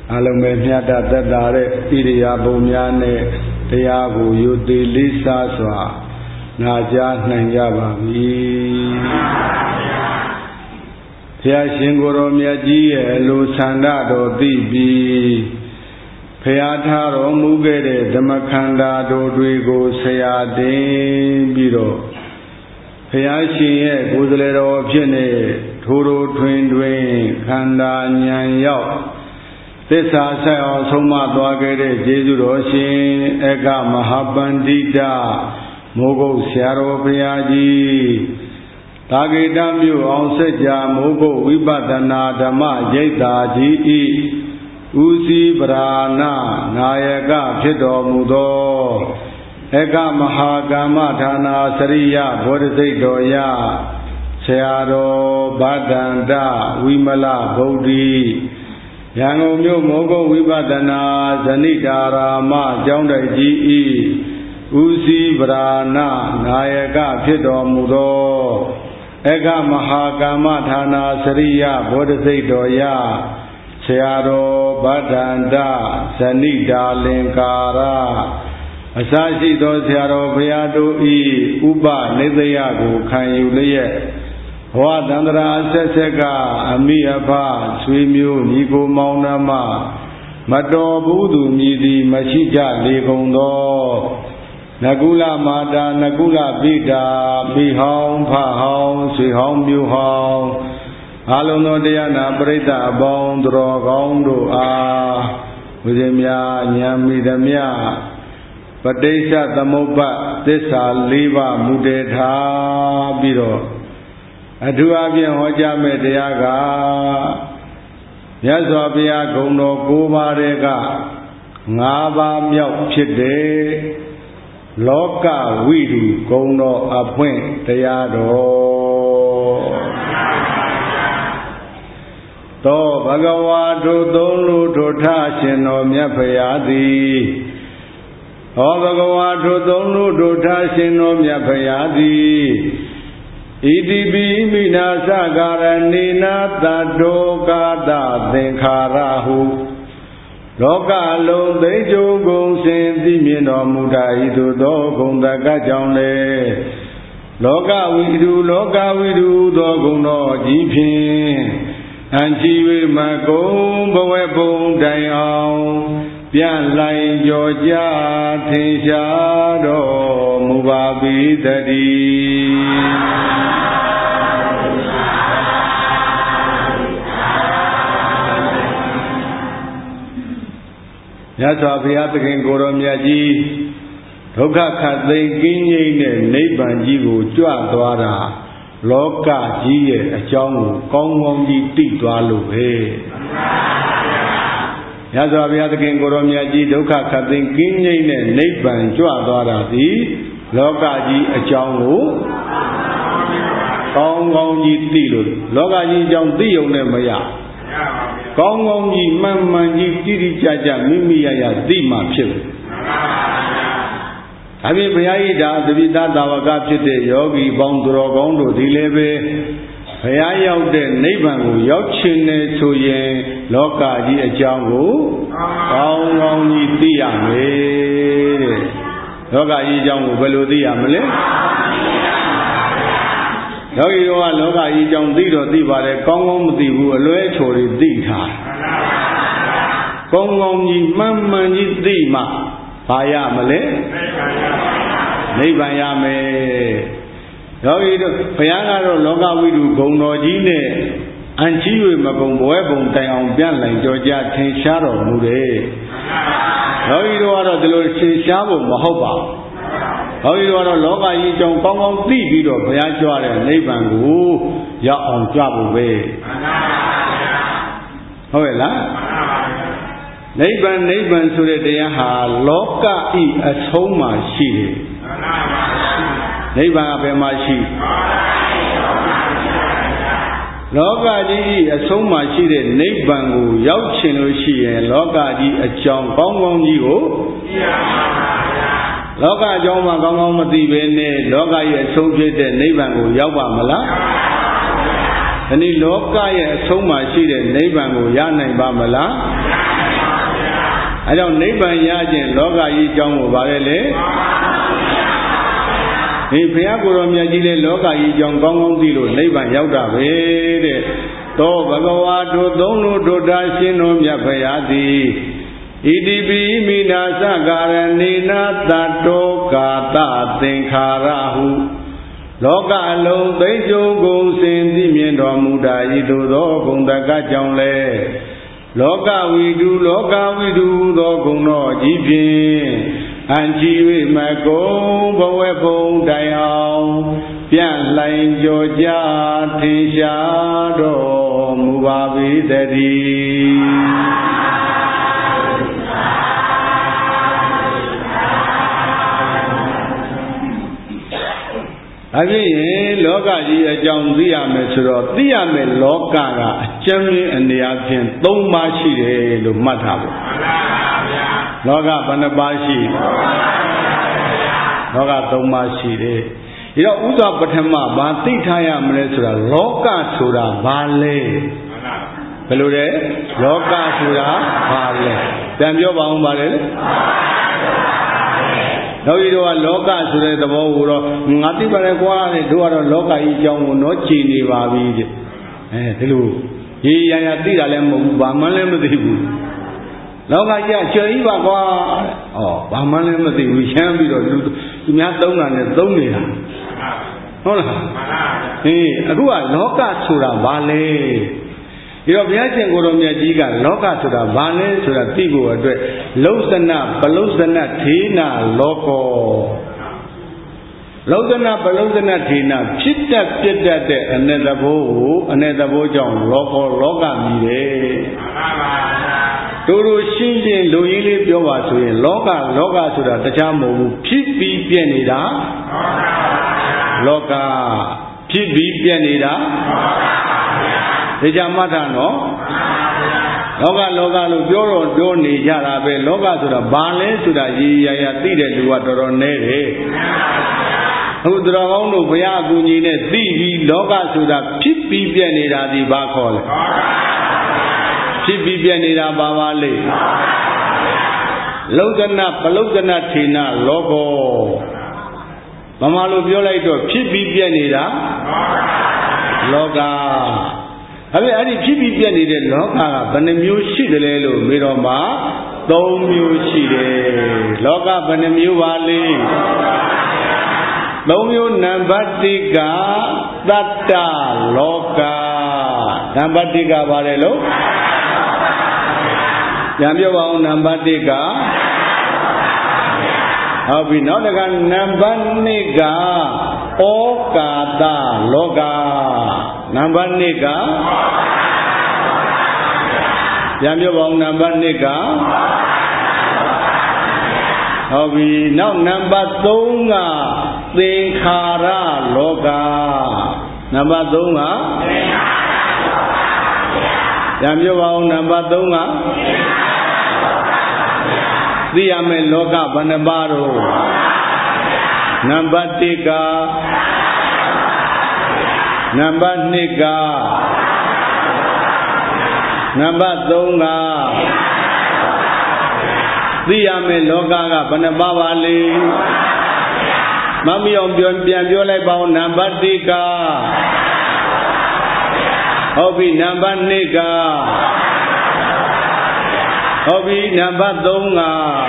အလုံးမဲ့မြတ်တသက်တာတဲ့ဣရိယာပုများနဲ့တရားကိုယုတိလေးစားစွာနာကြားနိုင်ကြပါပြီဘုရားရှင်ကိုယ်တော်မြတ်ကြီးရဲ့အလိုဆန္ဒတော်သိပြီးဖျားထားတော်မူခဲ့တဲ့ဓမ္မခန္ဓာတော်တွေကိုဆရာတင်ပြီးတော့ဘုရားရှင်ရဲ့ကိုယ်စားလှယ်တော်ဖြစ်နေထိုးထိုးထွင်းထွင်းခန္ဓာဉာဏ်ရောက်သစ္စာဆက်အောင်ဆုံးမသွားခဲ့တဲ့ကျေးဇူးတော်ရှင်အက္ခမဟာပန္တိတမိုးကုတ်ဆရာတော်ဘုရားကြီးတာဂေတမြို့အောင်စัจ जा မိုးကုတ်ဝိပဿနာဓမ္မရိပ်သာကြီးဤဦးစီးပရာဏနာယကဖြစ်တော်မူသောအက္ခမဟာကာမဌာနာစရိယဘောဓစိတ်တော်ရဆရာတော်ဗဒ္ဒန္တဝိမလဗုဒ္ဓီရန်ကုန်မြို့မိုးကုတ်ဝိပဿနာဇဏိတာရာမကျောင်းတိုက်ကြီးဤဦးစီးပရာဏနာယကဖြစ်တော်မူသောအက္ခမဟာကာမဌာနာစရိယဘောဓစိတ်တော်ရဆရာတော်ဗဒ္ဒန္တဇဏိတာလင်္ကာရအစရှိသောဆရာတော်ဘုရားတို့ဤဥပနိသယကိုခံယူလျက်ဘဝတန္တရာအဆက်ဆက်ကအမိအဖဆွေမျိုးညီကိုမောင်နှမမတော်ဘူးသူမြည်သည်မရှိကြလေကုန်သောနကုလမာတာနကုလပိတာမိဟောင်းဖဟောင်းဆွေဟောင်းမျိုးဟောင်းအလုံးသောတရားနာပရိသတ်အပေါင်းသူတော်ကောင်းတို့အားဝိဇ္ဇများဉာဏ်မိသမျှပဋိစ္စသမုပ္ပါသစ္စာ၄ပါးမူတည်ထားပြီးတော့အထူးအဖြင့်ဟောကြားမဲ့တရားကမြတ်စွာဘုရားဂုဏ်တော်၉ပါးတည်းက၅ပါးမြောက်ဖြစ်တဲ့လောကဝိတုဂုဏ်တော်အဖွင့်တရားတော်သောဘဂဝါတို့သုံးလူတို့ထရှင်တော်မြတ်ဖရာသည်ဟောဘဂဝါတို့သုံးလူတို့ထရှင်တော်မြတ်ဖရာသည်ဣတိပိမိနာသကာရဏေနာတတောကာတသင်္ခါရဟုလောကလုံးသိကျုံကုန်စင်သိမြင်တော်မူတ၏သို့သောဂုဏ်တကကြောင့်လေလောကဝိတုသောဂုဏ်တော်ကြီးဖြင့်အံချီဝေမကုံဘဝဘုံတိုင်အောင်ပြန့်လိုက်ကြောကြထင်ရှားတော်မူပါပေတည်းမြတ်စွာဘုရားသခင်ကိုယ်တော်မြတ်ကြီးဒုက္ခခတ်သိမ်းကင်းငြိမ်းတဲ့နိဗ္ဗာန်ကြီးကိုကြွသွားတာလောကကြီးရဲ့အကြောင်းကိုကောင်းကောင်းကြီးသိသွားလို့ပဲမြတ်စွာဘုရားသခင်ကိုယ်တော်မြတ်ကြီးဒုက္ခခတ်သိမ်းကင်းငြိမ်းတဲ့နိဗ္ဗာန်ကြွသွားတာဒီလောကကြီးအကြောင်းကိုကောင်းကောင်းကြီးသိလို့လောကကြီးအကြောင်းသိုံနဲ့မရကောင်းကောင်းကြီးမှန်မှန်ကြီးတိတိကျကျမိမိရသိမှဖြစ်တယ်ဒါဖြင့်ဘုရားကြီးဒါသတိသားတာဝကဖြစ်တဲ့ယောဂီပေါင်းသူတော်ကောင်းတို့ဒီလည်းပဲဘုရားရောက်တဲ့နိဗ္ဗာန်ကိုရောက်ခြင်းနဲ့ဆိုရင်လောကကြီးအကြောင်းကိုကောင်းကောင်းကြီးသိရမယ်တဲ့လောကကြီးအကြောင်းကိုဘယ်လိုသိရမလဲယောဂီတို့ကလောကကြီးအကြောင်းသိတော့သိပါတယ်ကောင်းကောင်းမသိဘူးအလွဲချော်တွေသိထားကောင်းကောင်းကြီးမှန်မှန်ကြီးသိမှဘာရမလဲနိဗ္ဗာန်ရမယ်ယောဂီတို့ဘုရားကတော့လောကဝိတုဂုဏ်တော်ကြီးနဲ့အံချီး၍မကုံဘဝဘုံတိုင်အောင်ပြန့်လိုက်ကြောကြထင်ရှားတော်မူတယ်ယောဂီတို့ကတော့ဒီလိုထင်ရှားဖို့မဟုတ်ပါဘူးယောဂီတို့ကတော့လောကကြီးအကြောင်းကောင်းကောင်းသိပြီးတော့ဘုရားကြွတဲ့နိဗ္ဗာန်ကိုရောက်အောင်ကြွဖို့ပဲဟုတ်ရဲ့လားနိဗ္ဗာန်ဆိုတဲ့တရားဟာလောကဤအဆုံးမှာရှိတယ်နိဗ္ဗာန်ကဘယ်မှာရှိလောကကြီးဤအဆုံးမှာရှိတဲ့နိဗ္ဗာန်ကိုရောက်ချင်လို့ရှိရင်လောကကြီးအကြောင်းကောင်းကောင်းကြီးကိုသိရပါဗျာလောကအကြောင်းမှကောင်းကောင်းမသိဘဲနဲ့လောကရဲ့အဆုံးဖြစ်တဲ့နိဗ္ဗာန်ကိုရောက်ပါမလားဒီနေ့လောကရဲ့အဆုံးမှာရှိတဲ့နိဗ္ဗာန်ကိုရနိုင်ပါမလားအဲကြောင့်နိဗ္ဗာန်ရခြင်းလောကကြီးအကြောင်းကိုဗါလဲလေဒီဘုရားကိုယ်တော်မြတ်ကြီးလေလောကကြီးအကြောင်းကောင်းကောင်းသိလို့နိဗ္ဗာန်ရောက်တာပဲတဲ့သောဘဂဝါတို့သုံးတို့ဒုတာရှင်တို့မြတ်ဖရာသည်ဣတိပိမိနာသကာရဏိနာတတောကာတသင်္ခါရဟုလောကအလုံးသိကျုံကုန်စင်သိမြင်တော်မူတာဤသို့သောဂုဏ်တကကြောင့်လဲလောကဝိတုသောဂုဏ်တော်ကြီးဖြင့်အံကြည်၍မကုံဘဝဘုံတိုင်အောင်ပြန့်လှိုင်ကြော်ကြထင်ရှားတော်မူပါပေတည်းအဖြစ်ရင်လောကကြီးအကြောင်းသိရမယ်ဆိုတော့သိရမယ်လောကကအကျဉ်းရင်းအနေအချင်း၃ပါးရှိတယ်လို့မှတ်ထားပါလောကဘယ်နှပါးရှိလောက၃ပါးရှိတယ်ဒီတော့ဥစွာပထမဘာသိထားရမလဲဆိုတာလောကဆိုတာဘာလဲဘယ်လိုလဲလောကဆိုတာဘာလဲပြန်ပြောပါဦးပါလေတို့ဤတော့လောကဆိုတဲ့သဘောကိုတော့ငါသိပါတယ်ကွာတဲ့တို့ကတော့လောကကြီးအကြောင်းကိုတော့ကြည်နေပါပြီတဲ့ဒီလိုရေရရသိတာလည်းမဟုတ်ဘူးဘာမှလည်းမသိဘူးလောကကြီးအကျွယ်ကြီးပါကွာဘာမှလည်းမသိဘူးရှမ်းပြီးတော့သူများသုံးတာနဲ့သုံးနေတာဟုတ်လားမှန်ပါဗျာအခုကလောကဆိုတာဘာလဲဒီတော့ဘုရားရှင်ကိုယ်တော်မြတ်ကြီးကလောကဆိုတာဘာလဲဆိုတာသိဖို့အတွက်လုံသနပလုသနထေနလောကောလုံသနပလုသနထေနဖြစ်တတ်ပြတ်တတ်တဲ့အ내သဘောကိုအ내သဘောကြောင့်လောကောလောကမြည်တယ်မှန်ပါဗျာတို့ရှင်းရှင်းလူကြီးလေးပြောပါဆိုရင်လောကဆိုတာတခြားမဟုတ်ဘူးဖြစ်ပြီးပြည့်နေတာလောကဖြစ်ပြီးပြည့်နေတာဒီကြမှတ်တာနော်လောကလို့ပြောနေကြတာပဲလောကဆိုတာဘာလဲဆိုတာရည်ရသိတဲ့လူကတော်တော်နည်းတယ်အခုတော်ကောင်းတို့ဘုရားအကူကြီးနဲ့သိပြီးလောကဆိုတာဖြစ်ပြီးပြည့်နေတာဒီဘာခေါ်လဲဖြစ်ပြီးပြည့်နေတာဘာပါလဲလုံဒနာပလုဒနာထေနလောကောမမလို့ပြောလိုက်တော့ဖြစ်ပြီးပြည့်နေတာလောကအဲ့ဒီဖြစ်ပြီးပြည့်နေတဲ့လောကကဘယ်နှမျိုးရှိတယ်လဲလို့မေးတော့မှ၃မျိုးရှိတယ်လောကဘယ်နှမျိုးပါလဲ၃မျိုးနံပါတ်၁ကတတ္တလောကနံပါတ်၁ကပါတယ်လို့ပြန်ပြောပါဦးနံပါတ်၁ကဟုတ်ပြီနောက်တစ်ခါနံပါတ်2ကဩကာသလောကနံပါတ်2ကပြန်ပြောပါဦးနံပါတ်2ကဟုတ်ပြီနောက်နံပါတ်3ကသင်္ခါရလောကနံပါတ်3ကပြန်ပြောပါဦးနံပါတ်3ကသိရမယ်လောကဘယ်နှပါးတော့နံပါတ်1ကနံပါတ်2ကနံပါတ်3ကသိရမယ်လောကကဘယ်နှပါးပါလဲမမီအောင်ပြန်ပြောလိုက်ပါဦးနံပါတ်1ကဟုတ်ပြီနံပါတ်2ကဟုတ်ပြီနံပါတ်3က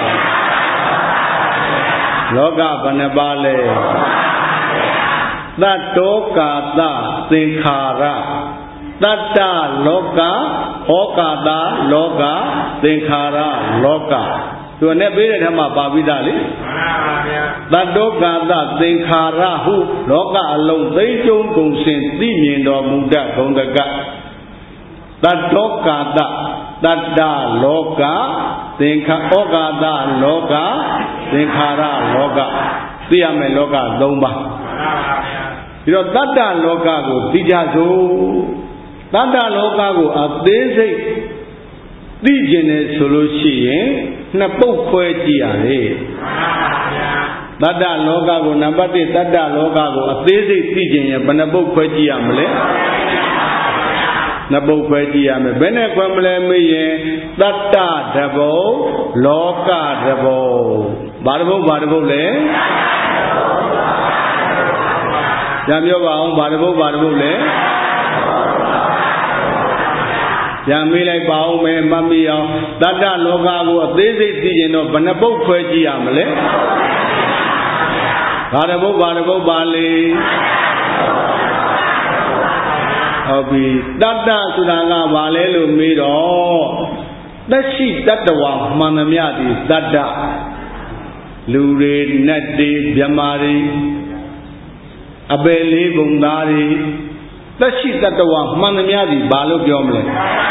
လောကဘယ်နှပါးလဲတတ္တောကာသသင်္ခါရတတ္တလောကဟောကာသလောကသင်္ခါရလောကသူနဲ့ပေးတဲ့ထမှာပါပြီးသားလေမှန်ပါဗျာတတ္တောကာသသင်္ခါရဟုလောကအလုံးသိကျုံကုန်စင်သိမြင်တော်မူတတ်ဂုဏ်တကတတ္တောကာသတတ္တလောကသင်္ခါဩကာသလောကသင်္ခါရလောကသိရမယ်လောက၃ပါးမှန်ပါဗျာဒီတော့တတ္တလောကကိုသိကြစို့တတ္တလောကကိုအသေးစိတ်သိကျင်တယ်ဆိုလို့ရှိရင်နှစ်ပုတ်ခွဲကြည့်ရတယ်မှန်ပါဗျာတတ္တလောကကိုနံပါတ်1တတ္တလောကကိုအသေးစိတ်သိကျင်ရင်ဘယ်နှပုတ်ခွဲကြည့်ရမလဲနှစ်ပုတ်ခွဲကြည့်ရမယ်ဘယ်နဲ့ခွဲမလဲမေးရင်တတ္တတဘုံလောကတဘုံဘာတဘုံလဲပြန်ပြောပါအောင်ဘာတဘုံလဲပြန်မေးလိုက်ပါအောင်မယ်မမေးအောင်တတ္တလောကကိုအသေးစိတ်သိရင်တော့ဘယ်နှပုတ်ခွဲကြည့်ရမလဲဘာတဘုံပါလေဟုတ်ပြီတတ္တဆိုတာကဘာလဲလို့မေးတော့သက်ရှိတတ္တဝါမှန်သမျှဒီတတ္တလူတွေနတ်တွေမြမာတွေအပယ်လေးပုံသားတွေသက်ရှိတတ္တဝါမှန်သမျှဒီဘာလို့ပြောမလဲ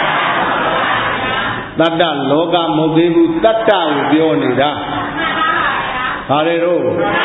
တတ္တလောကမဟုတ်သေးဘူးတတ္တကိုပြောနေတာဘာလဲတော့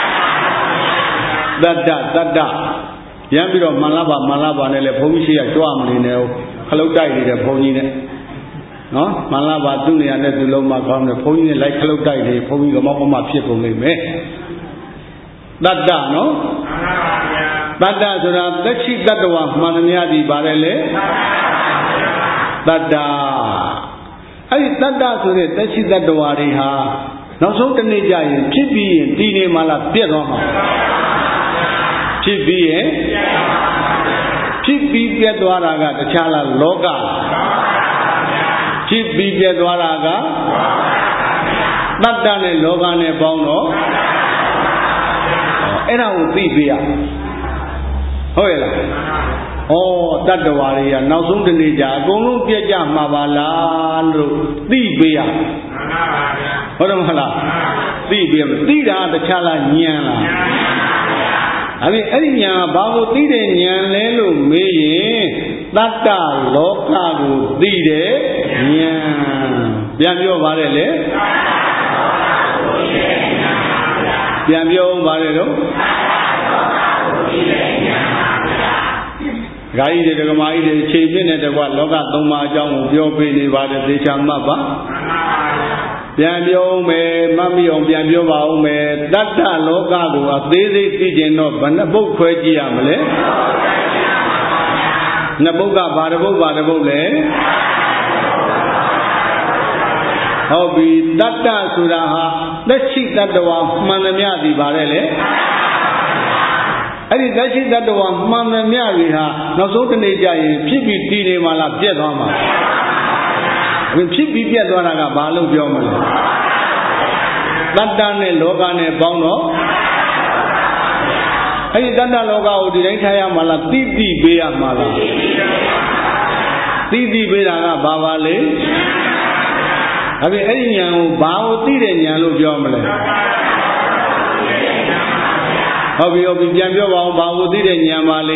တတ္တရမ်းပြီးတော့မန္လပါနဲ့လေဘုန်းကြီးရှိရကြွမနေနဲ့ခလုတ်တိုက်နေတဲ့ဘုန်းကြီးနဲ့နော်မန္လပါသူ့နေရာနဲ့သူလုံးမကောင်းတယ်ဘုန်းကြီးနဲ့လိုက်ခလုတ်တိုက်နေဘုန်းကြီးကမောက်မဖြစ်ကုန်လိမ့်မယ်တတ္တနော်တတ္တဆိုတာသက်ရှိတတ္တဝါမှန်သမျှဒီပါတယ်လေတတ္တအဲ့ဒီတတ္တဆိုတဲ့သက်ရှိတတ္တဝါတွေဟာနောက်ဆုံးတစ်နေ့ကျရင်ဖြစ်ပြီးရင်ဒီနေမှလားပြတ်သွားမှာဖြစ်ပြီးရင်ဖြစ်ပြီးပြတ်သွားတာကတခြားလားလောကဖြစ်ပြီးပြတ်သွားတာကတတ္တနဲ့လောကနဲ့ပေါင်းတော့အဲ့ဒါကိုသိပေးရဟုတ်ရဲ့လားဩတတ္တဝါတွေကနောက်ဆုံးတစ်နေ့ကျအကုန်လုံးပြတ်ကြမှာပါလားလို့သိပေးရဟုတ်တယ်မဟုတ်လားသိပေးမယ်သိတာတခြားလားဉာဏ်လားအဲ့ဒီညာဘာကိုသိတဲ့ညာလဲလို့မေးရင်တတ္တလောကကိုသိတဲ့ညာပြန်ပြောပါလေပြန်ပြောပါလေတော့ဂါကြီးတွေဒကမာကြီးတွေချိန်ပြင်းတဲ့တကွလောကသုံးပါးအကြောင်းကိုပြောပေးနေပါတယ်သေချာမှတ်ပါပြန်ပြောမယ်မမီအောင်ပြန်ပြောပါဦးမယ်တတ္တလောကကိုအသေးစိတ်သိကျင်တော့ဘယ်နှပုတ်ခွဲကြည့်ရမလဲနှစ်ပုတ်ကဘာတစ်ပုတ်လဲဟုတ်ပြီတတ္တဆိုတာဟာသက်ရှိတတ္တဝါမှန်သမျှဒီပါတယ်လေအဲ့ဒီသက်ရှိတတ္တဝါမှန်သမျှတွေဟာနောက်ဆုံးတစ်နေ့ကျရင်ဖြစ်ပြီးတည်နေမှလားပြတ်သွားမှာဖြစ်ပြီးပြတ်သွားတာကဘာလို့ပြောမလဲတတ္တနဲ့လောကနဲ့ပေါင်းတော့အဲ့ဒီတတ္တလောကကိုဒီတိုင်းထားရမှာလားသိသိပေးရမှာလားသိသိပေးတာကဘာပါလဲအဲ့ဒီဉာဏ်ကိုဘာကိုသိတဲ့ဉာဏ်လို့ပြောမလဲဟုတ်ပြီပြန်ပြောပါဦးဘာကိုသိတဲ့ဉာဏ်ပါလဲ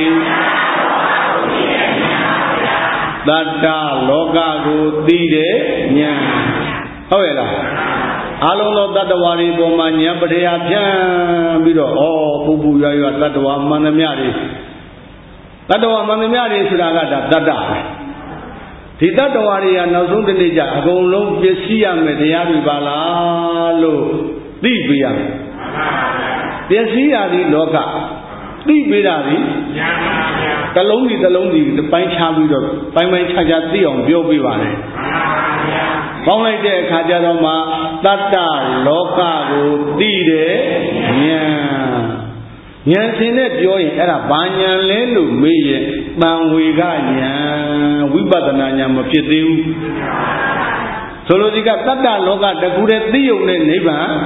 တတ္တလောကကိုသိတဲ့ဉာဏ်ဟုတ်ရဲ့လားအလုံးသောတတ္တဝါတွေပုံမှာဉာဏ်ပရိယာဖြန့်ပြီးတော့ပူပူရွရွတတ္တဝါမှန်သမျှတွေတတ္တဝါမှန်သမျှတွေဆိုတာကဒါတတ္တပဲဒီတတ္တဝါတွေကနောက်ဆုံးတစ်နေ့ကျအကုန်လုံးပျက်စီးရမယ်တရားတွေပါလားလို့သိပေးရမယ်ပျက်စီးရသည်လောကသိပေးတာဒီတလုံးဒီပိုင်းခြားပြီးတော့ပိုင်းခြားသိအောင်ပြောပေးပါလေပေါင်းလိုက်တဲ့အခါကျတော့မှတတ္တလောကကိုသိတဲ့ဉာဏ်စဉ်နဲ့ပြောရင်အဲ့ဒါဘာဉာဏ်လဲလို့မေးရင်တန်ဝေကဉာဏ်ဝိပဿနာဉာဏ်မဖြစ်သေးဘူးဆိုလိုဒီကတတ္တလောကတကူတဲ့သိယုံနဲ့နိဗ္ဗာန်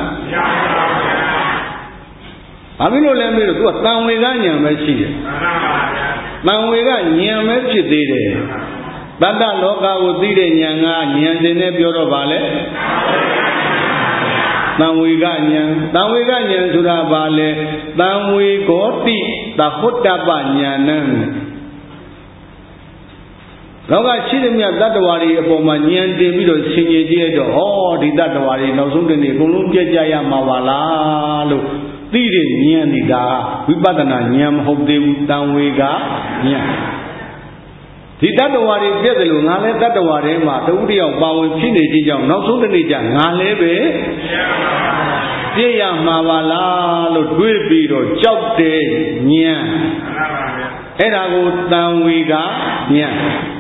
ဘာဖြစ်လို့လဲမေးတော့သူကတန်ဝေကဉာဏ်ပဲရှိတယ်တန်ဝေကဉာဏ်ပဲဖြစ်သေးတယ်တတ္တလောကကိုသိတဲ့ဉာဏ်ကဉာဏ်စဉ်နဲ့ပြောတော့ပါလေတံဝေကဉာဏ်ဆိုတာဘာလဲတံဝေကောတိသဟုတ်တပဉာဏံလောကရှိတဲ့မြတ်တတ္တဝါတွေအပေါ်မှာဉာဏ်တင်ပြီးတော့ဆင်ခြင်ကြည့်ရတော့ဒီတတ္တဝါတွေနောက်ဆုံးတနေ့အကုန်လုံးပြည့်ကြရမှာပါလားလို့သိတဲ့ဉာဏ်ဒီကဝိပဿနာဉာဏ်မဟုတ်သေးဘူးတံဝေကဉာဏ်ဒီတတ္တဝါတွေပြည့်တယ်လို့ငါလည်းတတ္တဝါတွေမှာတဝိတ္တယောက်ပါဝင်ဖြစ်နေခြင်းကြောင့်နောက်ဆုံးတစ်နေ့ကျငါလည်းပဲပြည့်ရမှာပါလားလို့တွေးပြီးတော့ကြောက်တဲ့ဉာဏ်အဲ့ဒါကိုတန်ဝေကဉာဏ်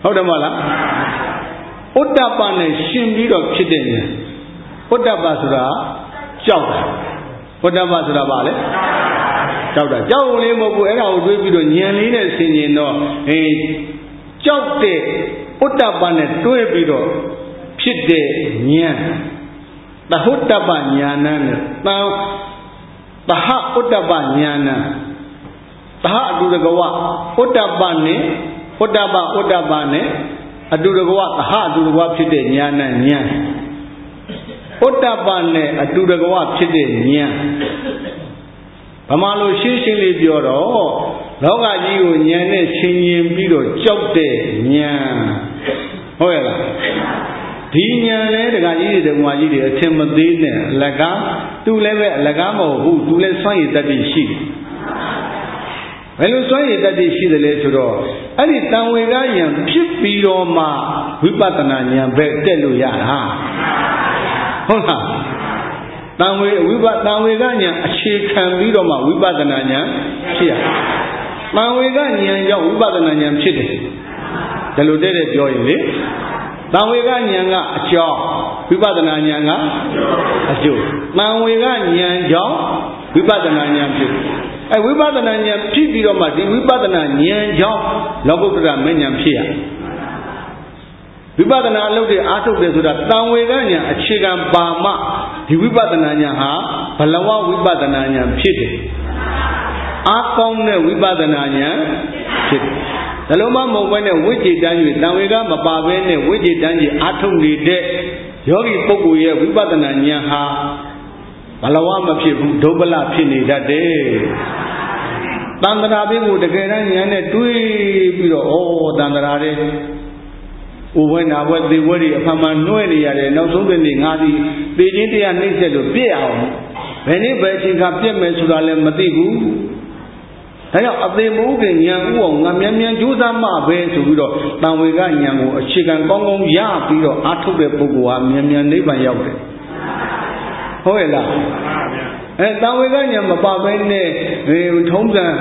ဟုတ်တယ်မလားဥဒ္ဒပနဲ့ရှင်ပြီးတော့ဖြစ်တဲ့ဉာဏ်ဥဒ္ဒပဆိုတာကြောက်တာဥဒ္ဒပဆိုတာဘာလဲကြောက်တာကြောက်လေးမဟုတ်ဘူးအဲ့ဒါကိုတွေးပြီးတော့ဉာဏ်လေးနဲ့ဆင်ခြင်တော့ကြောက်တဲ့ဥဒ္ဒပနဲ့တွဲပြီးတော့ဖြစ်တဲ့ဉာဏ်သဟုတ္တပဉာဏ်နဲ့သဟဥဒ္ဒပဉာဏ်နဲ့သဟအတူတကဝဥဒ္ဒပနဲ့ဥဒ္ဒပနဲ့အတူတကဝသဟအတူတကဝဖြစ်တဲ့ဉာဏ်နဲ့ဉာဏ်ဥဒ္ဒပနဲ့အတူတကဝဖြစ်တဲ့ဉာဏ်ဗမာလိုရှင်းရှင်းလေးပြောတော့လောကကြီးကိုဉာဏ်နဲ့ရှင်းရင်ပြီးတော့ကြောက်တဲ့ဉာဏ်ဟုတ်ရဲ့လားဒီဉာဏ်လဲတခါကြီးတွေဓမ္မကြီးတွေအထင်မသေးနဲ့အလကားသူလည်းပဲအလကားမဟုတ်ဘူးသူလည်းစွန့်ရည်တတ်တည်ရှိတယ်ဘယ်လိုစွန့်ရည်တတ်တည်ရှိတယ်လဲဆိုတော့အဲ့ဒီတန်ဝေကဉာဏ်ဖြစ်ပြီးတော့မှဝိပဿနာဉာဏ်ပဲတက်လို့ရတာဟုတ်လားတန်ဝေကဉာဏ်အခြေခံပြီးတော့မှဝိပဿနာဉာဏ်ဖြစ်ရတန်ဝေကဉာဏ်ကြောင့်ဝိပဿနာဉာဏ်ဖြစ်တယ်ဒါလိုတဲ့ပြောရင်လေတန်ဝေကဉာဏ်ကအကြောင်းဝိပဿနာဉာဏ်ကအကျိုးတန်ဝေကဉာဏ်ကြောင့်ဝိပဿနာဉာဏ်ဖြစ်အဲဝိပဿနာဉာဏ်ဖြစ်ပြီးတော့မှဒီဝိပဿနာဉာဏ်ကြောင့်လောကုတ္တရမဉဏ်ဖြစ်ရဝိပဿနာအလုပ်တွေအားထုတ်တယ်ဆိုတာတန်ဝေကဉာဏ်အခြေခံပါမှဒီဝိပဿနာဉာဏ်ဟာဘလဝဝိပဿနာဉာဏ်ဖြစ်တယ်အားကောင်းတဲ့ဝိပဿနာဉာဏ်ဖြစ်တယ်ဒါလုံးမမဟုတ်ဘဲနဲ့ဝိจิတန်းကြီးတန်ဝေကမပါဘဲနဲ့ဝိจิတန်းကြီးအားထုတ်နေတဲ့ယောဂီပုဂ္ဂိုလ်ရဲ့ဝိပဿနာဉာဏ်ဟာဘလဝမဖြစ်ဘူးဒုဗ္ဗလဖြစ်နေတတ်တယ်တန်ត្រာဘေးကိုတကယ်တမ်းဉာဏ်နဲ့တွေးပြီးတော့တန်ត្រာတဲ့ဥဝဲနာဝဲသေဝဲတွေအဖမှန်နှွဲနေရတယ်နောက်ဆုံးတဲ့နေ့ငါဒီသေခြင်းတရားနှိမ့်ဆက်လို့ပြည့်အောင်ဘယ်နည်းပဲအချိန်ကပြည့်မယ်ဆိုတာလည်းမသိဘူးဒါကြောင့်အသေးမိုးကဉာဏ်ဥအောင်ငါမြန်မြန်ကြိုးစားမှပဲဆိုပြီးတော့တန်ဝေကဉာဏ်ကိုအခြေခံကောင်းကောင်းရပြီးတော့အားထုတ်တဲ့ပုဂ္ဂိုလ်ဟာမြန်မြန်နိဗ္ဗာန်ရောက်တယ်ဟုတ်ရဲ့လားတန်ဝေကဉာဏ်မပါဘဲနဲ့ထုံးစံ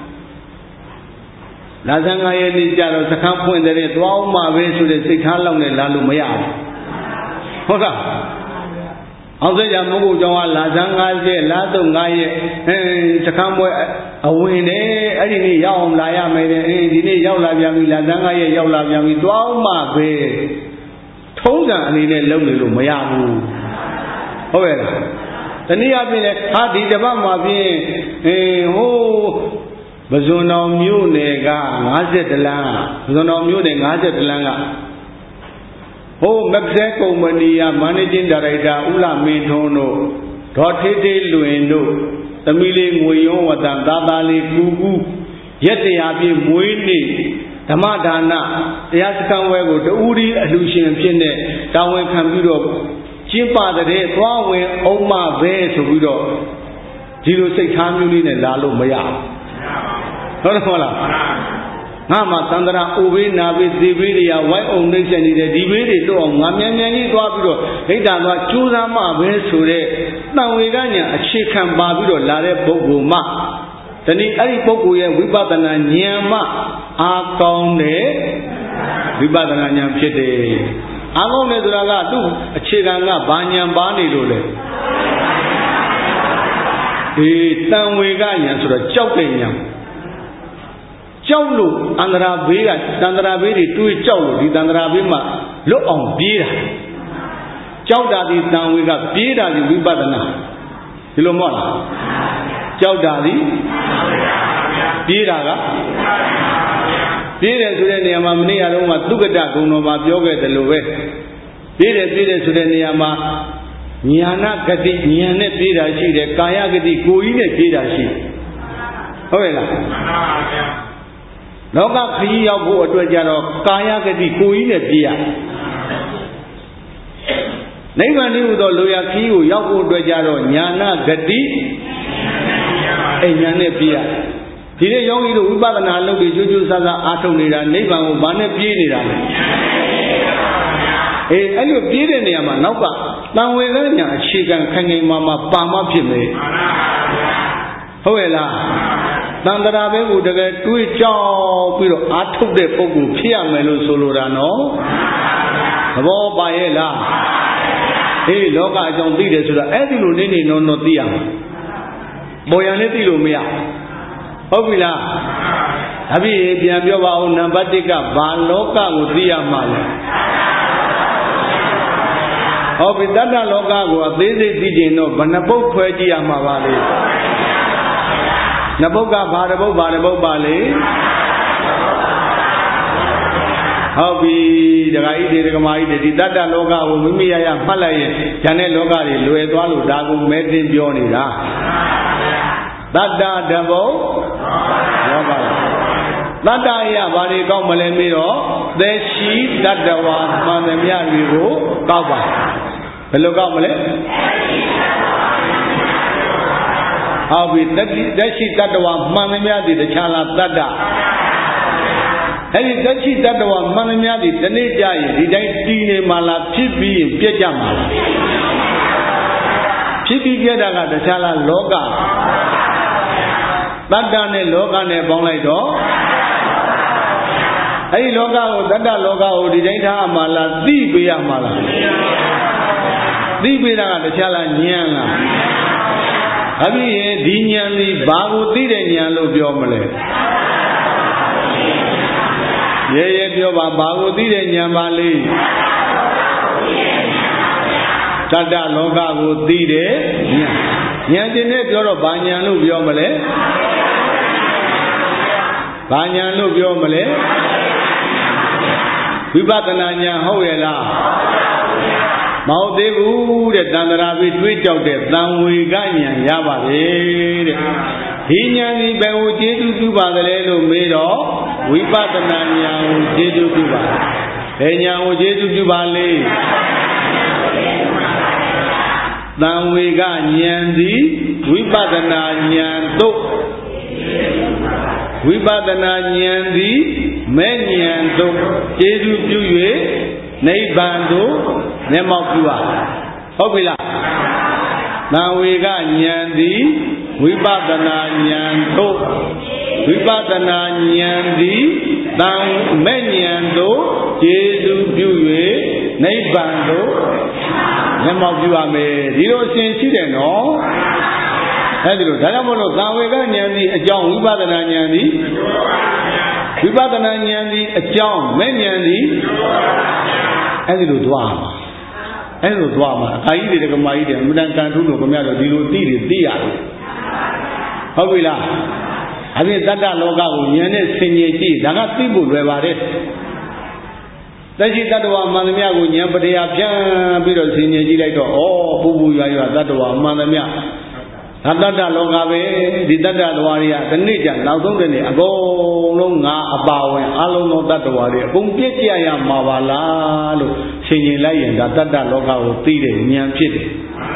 လာဇန်ငါရဲ့နေ့ကြတော့စခန်းဖွင့်တဲ့သွားအောင်မှပဲဆိုတဲ့စိတ်ထားလောက်နဲ့လာလို့မရဘူးဟုတ်လားအောင်စကြမဟုတ်ဘူးကြောင့်ကလာဇန်ငါရဲ့လာတော့ငါရဲ့စခန်းပွဲအဝင်နဲ့အဲ့ဒီနေ့ရောက်အောင်လာရမယ်တဲ့ဒီနေ့ရောက်လာပြန်ပြီလာဇန်ငါရဲ့ရောက်လာပြန်ပြီသွားအောင်မှပဲထုံးစံအနေနဲ့လုပ်နေလို့မရဘူးဟုတ်ရဲ့လားတနည်းအားဖြင့်လည်းဟာဒီတစ်ပတ်မှာဖြင့်ဟိုပဇွန်တော်မြို့နယ်က50လမ်းပဇွန်တော်မြို့နယ်50လမ်းကဟိုမက်ဆဲကုမ္ပဏီကမန်နေဂျင်းဒါရိုက်တာဦးလာမင်းထွန်းတို့ဒေါ်ထေးထေးလွင်တို့သမီးလေးငွေရုံးဝတ္တန်သားသားလေးကူကူရက်တရားပြည့်မွေးနေ့ဓမ္မဒါနတရားစခန်းဝဲကိုတူရီအလှရှင်ဖြစ်တဲ့တာဝန်ခံပြီးတော့ကျင်းပတဲ့သွားဝင်အောင်မပဲဆိုပြီးတော့ဒီလိုစိတ်ထားမျိုးလေးနဲ့လာလို့မရဘူးဟုတ်တယ်မဟုတ်လားငါမှသန္တရာအိုဘေးနာဘေးသေဘေးတွေကဝိုင်းအောင်နှိမ့်ဆက်နေတယ်ဒီဘေးတွေတော့ငါမြန်မြန်ကြီးသွားပြီးတော့ဒိဋ္ဌာသွားကျိုးစားမှပဲဆိုတဲ့တန်ဝေကညာအခြေခံပါပြီးတော့လာတဲ့ပုဂ္ဂိုလ်မှတနည်းအဲ့ဒီပုဂ္ဂိုလ်ရဲ့ဝိပဿနာဉာဏ်မှအားကောင်းတဲ့ဝိပဿနာဉာဏ်ဖြစ်တယ်အားကောင်းတယ်ဆိုတာကသူ့အခြေခံကဘာဉာဏ်ပါနေလို့လဲတန်ဝေကဉာဏ်ဆိုတော့ကြောက်တဲ့ဉာဏ်ကြောက်လို့အန္တရာဘေးကတန္တရာဘေးတွေတွေးကြောက်လို့ဒီတန္တရာဘေးမှာလွတ်အောင်ပြေးတာကြောက်တာဒီတန်ဝေကပြေးတာဒီဝိပဿနာဒီလိုမဟုတ်လားကြောက်တာဒီပြေးတာကပြေးတယ်ဆိုတဲ့နေရာမှာမနေ့ကလုံးကသုက္ကတဂုဏ်တော်မှာပြောခဲ့တယ်လို့ပဲပြေးတယ်ဆိုတဲ့နေရာမှာညာနာဂတိဉာဏ်နဲ့ပြေးတာရှိတယ်ကာယဂတိကိုယ်ကြီးနဲ့ပြေးတာရှိဟုတ်ရဲ့လားလောကခရီးရောက်ဖို့အတွက်ကြတော့ကာယဂတိကိုယ်ကြီးနဲ့ပြေးရနိဗ္ဗာန်တည်းဟူသောလိုရာခရီးကိုရောက်ဖို့အတွက်ကြတော့ညာနာဂတိဉာဏ်နဲ့ပြေးရဒီနေ့ယောဂီတို့ဝိပဿနာလုပ်ပြီးကြိုးကြိုးစားစားအားထုတ်နေတာနိဗ္ဗာန်ကိုဘာနဲ့ပြေးနေတာလဲအဲ့လိုပြေးတဲ့နေရာမှာနောက်ကတန်ဝေကညာအခြေခံခိုင်ခိုင်မာမာပါမဖြစ်မယ်ဟုတ်ရဲ့လားတန်တရာပဲကိုတကယ်တွေးကြောက်ပြီးတော့အားထုတ်တဲ့ပုဂ္ဂိုလ်ဖြစ်ရမယ်လို့ဆိုလိုတာနော်သဘောပါရဲ့လားအေးလောကအကြောင်းသိတယ်ဆိုတော့အဲ့ဒီလိုနေနေနော်နော်သိရမှာပေါ်ရန်လေးသိလို့မရဟုတ်ပြီလားအပြည့်ပြန်ပြောပါဦးနံပါတ်1ကဘာလောကကိုသိရမှာလဲဟောပြီတတ္တလောကကိုအသေးစိတ်သိကျင်တော့ဘယ်နှပုတ်ခွဲကြည့်ရမှာပါလဲနှစ်ပုတ်ကဘာတစ်ပုတ်ပါလေဟုတ်ပြီဒကာကြီးတွေဒကာမကြီးတွေဒီတတ္တလောကကိုမိမိရမှတ်လိုက်ရင်ဉာဏ်နဲ့လောကတွေလွယ်သွားလို့ဒါကိုမဲတင်ပြောနေတာတတ္တတဘုံလောကတတ္တရဘာတွေကောက်မလဲမေးတော့သက်ရှိတတ္တဝါမှန်သမျှတွေကိုကောက်ပါဘယ်လိုကောက်မလဲဟုတ်ပြီသက်ရှိတတ္တဝါမှန်သမျှတွေတခြားလားတတ္တအဲ့ဒီသက်ရှိတတ္တဝါမှန်သမျှတွေဒီနေ့ကြရင်ဒီတိုင်းတည်နေမှလားဖြစ်ပြီးရင်ပြည့်ကြမှာလားဖြစ်ပြီးပြည့်တာကတခြားလားလောကတတ္တနဲ့လောကနဲ့ပေါင်းလိုက်တော့အဲ့ဒီလောကကိုတတ္တလောကကိုဒီတိုင်းထားမှလားသိပေးရမှာလားသိပေးတာကတခြားလားဉာဏ်လားအပြည့်ဒီဉာဏ်ဒီဘာကိုသိတဲ့ဉာဏ်လို့ပြောမလဲရဲပြောပါဘာကိုသိတဲ့ဉာဏ်ပါလေတတ္တလောကကိုသိတဲ့ဉာဏ်ချင်းနဲ့ပြောတော့ဘာဉာဏ်လို့ပြောမလဲဘာဉာဏ်လို့ပြောမလဲဝိပဿနာဉာဏ်ဟုတ်ရဲ့လားမဟုတ်သေးဘူးတဲ့တန်တရာပြီးတွေးကြောက်တဲ့သံဝေကဉာဏ်ရပါလေတဲ့ဒီဉာဏ်ဒီဘယ်ကိုကျေးဇူးပြုပါသလဲလို့မေးတော့ဝိပဿနာဉာဏ်ကိုကျေးဇူးပြုပါဘယ်ဉာဏ်ကိုကျေးဇူးပြုပါလဲသံဝေကဉာဏ်သည်ဝိပဿနာဉာဏ်သို့ဝိပဿနာဉာဏ်သည်မဲ့ဉာဏ်သို့ကျေးဇူးပြု၍နိဗ္ဗာန်သို့မျက်မှောက်ပြုပါဟုတ်ပြီလားသံဝေကဉာဏ်သည်ဝိပဿနာဉာဏ်သို့ဝိပဿနာဉာဏ်သည်သံမဲ့ဉာဏ်သို့ကျေးဇူးပြု၍နိဗ္ဗာန်သို့မျက်မှောက်ပြုရမယ်ဒီလိုအစဉ်ရှိတယ်နော်အဲဒီလိုဒါကြောင့်မို့လို့သံဝေကဉာဏ်သည်အကြောင်းဝိပဿနာဉာဏ်သည်ဝိပဿနာဉာဏ်သည်အကြောင်းမဲ့ဉာဏ်သည်အဲဒီလိုသွားမှာအဲဒီလိုသွားမှာအခါကြီးတွေကမာကြီးတွေအမှန်တန်ကန်ထုလို့ခင်ဗျားတို့ဒီလိုသိရတယ်ဟုတ်ပြီလားအပြင်တတ္တလောကကိုဉာဏ်နဲ့ဆင်ញင်ကြည့်ဒါကသိဖို့လွယ်ပါတယ်သက်ရှိတတ္တဝါမှန်သမျှကိုဉာဏ်ပတရားဖြန်းပြီးတော့ဆင်ញင်ကြည့်လိုက်တော့ဩပူပူရွာရွာတတ္တဝါမှန်သမျှတတ္တလောကပဲဒီတတ္တသဝါတွေကဒီနေ့ကျနောက်ဆုံးတဲ့နေ့အကုန်လုံးငါအပါဝင်အလုံးသောတတ္တဝါတွေအကုန်ပြည့်ကြရမှာပါလားလို့ဆင်ញင်လိုက်ရင်ဒါတတ္တလောကကိုသိတဲ့ဉာဏ်ဖြစ်တယ်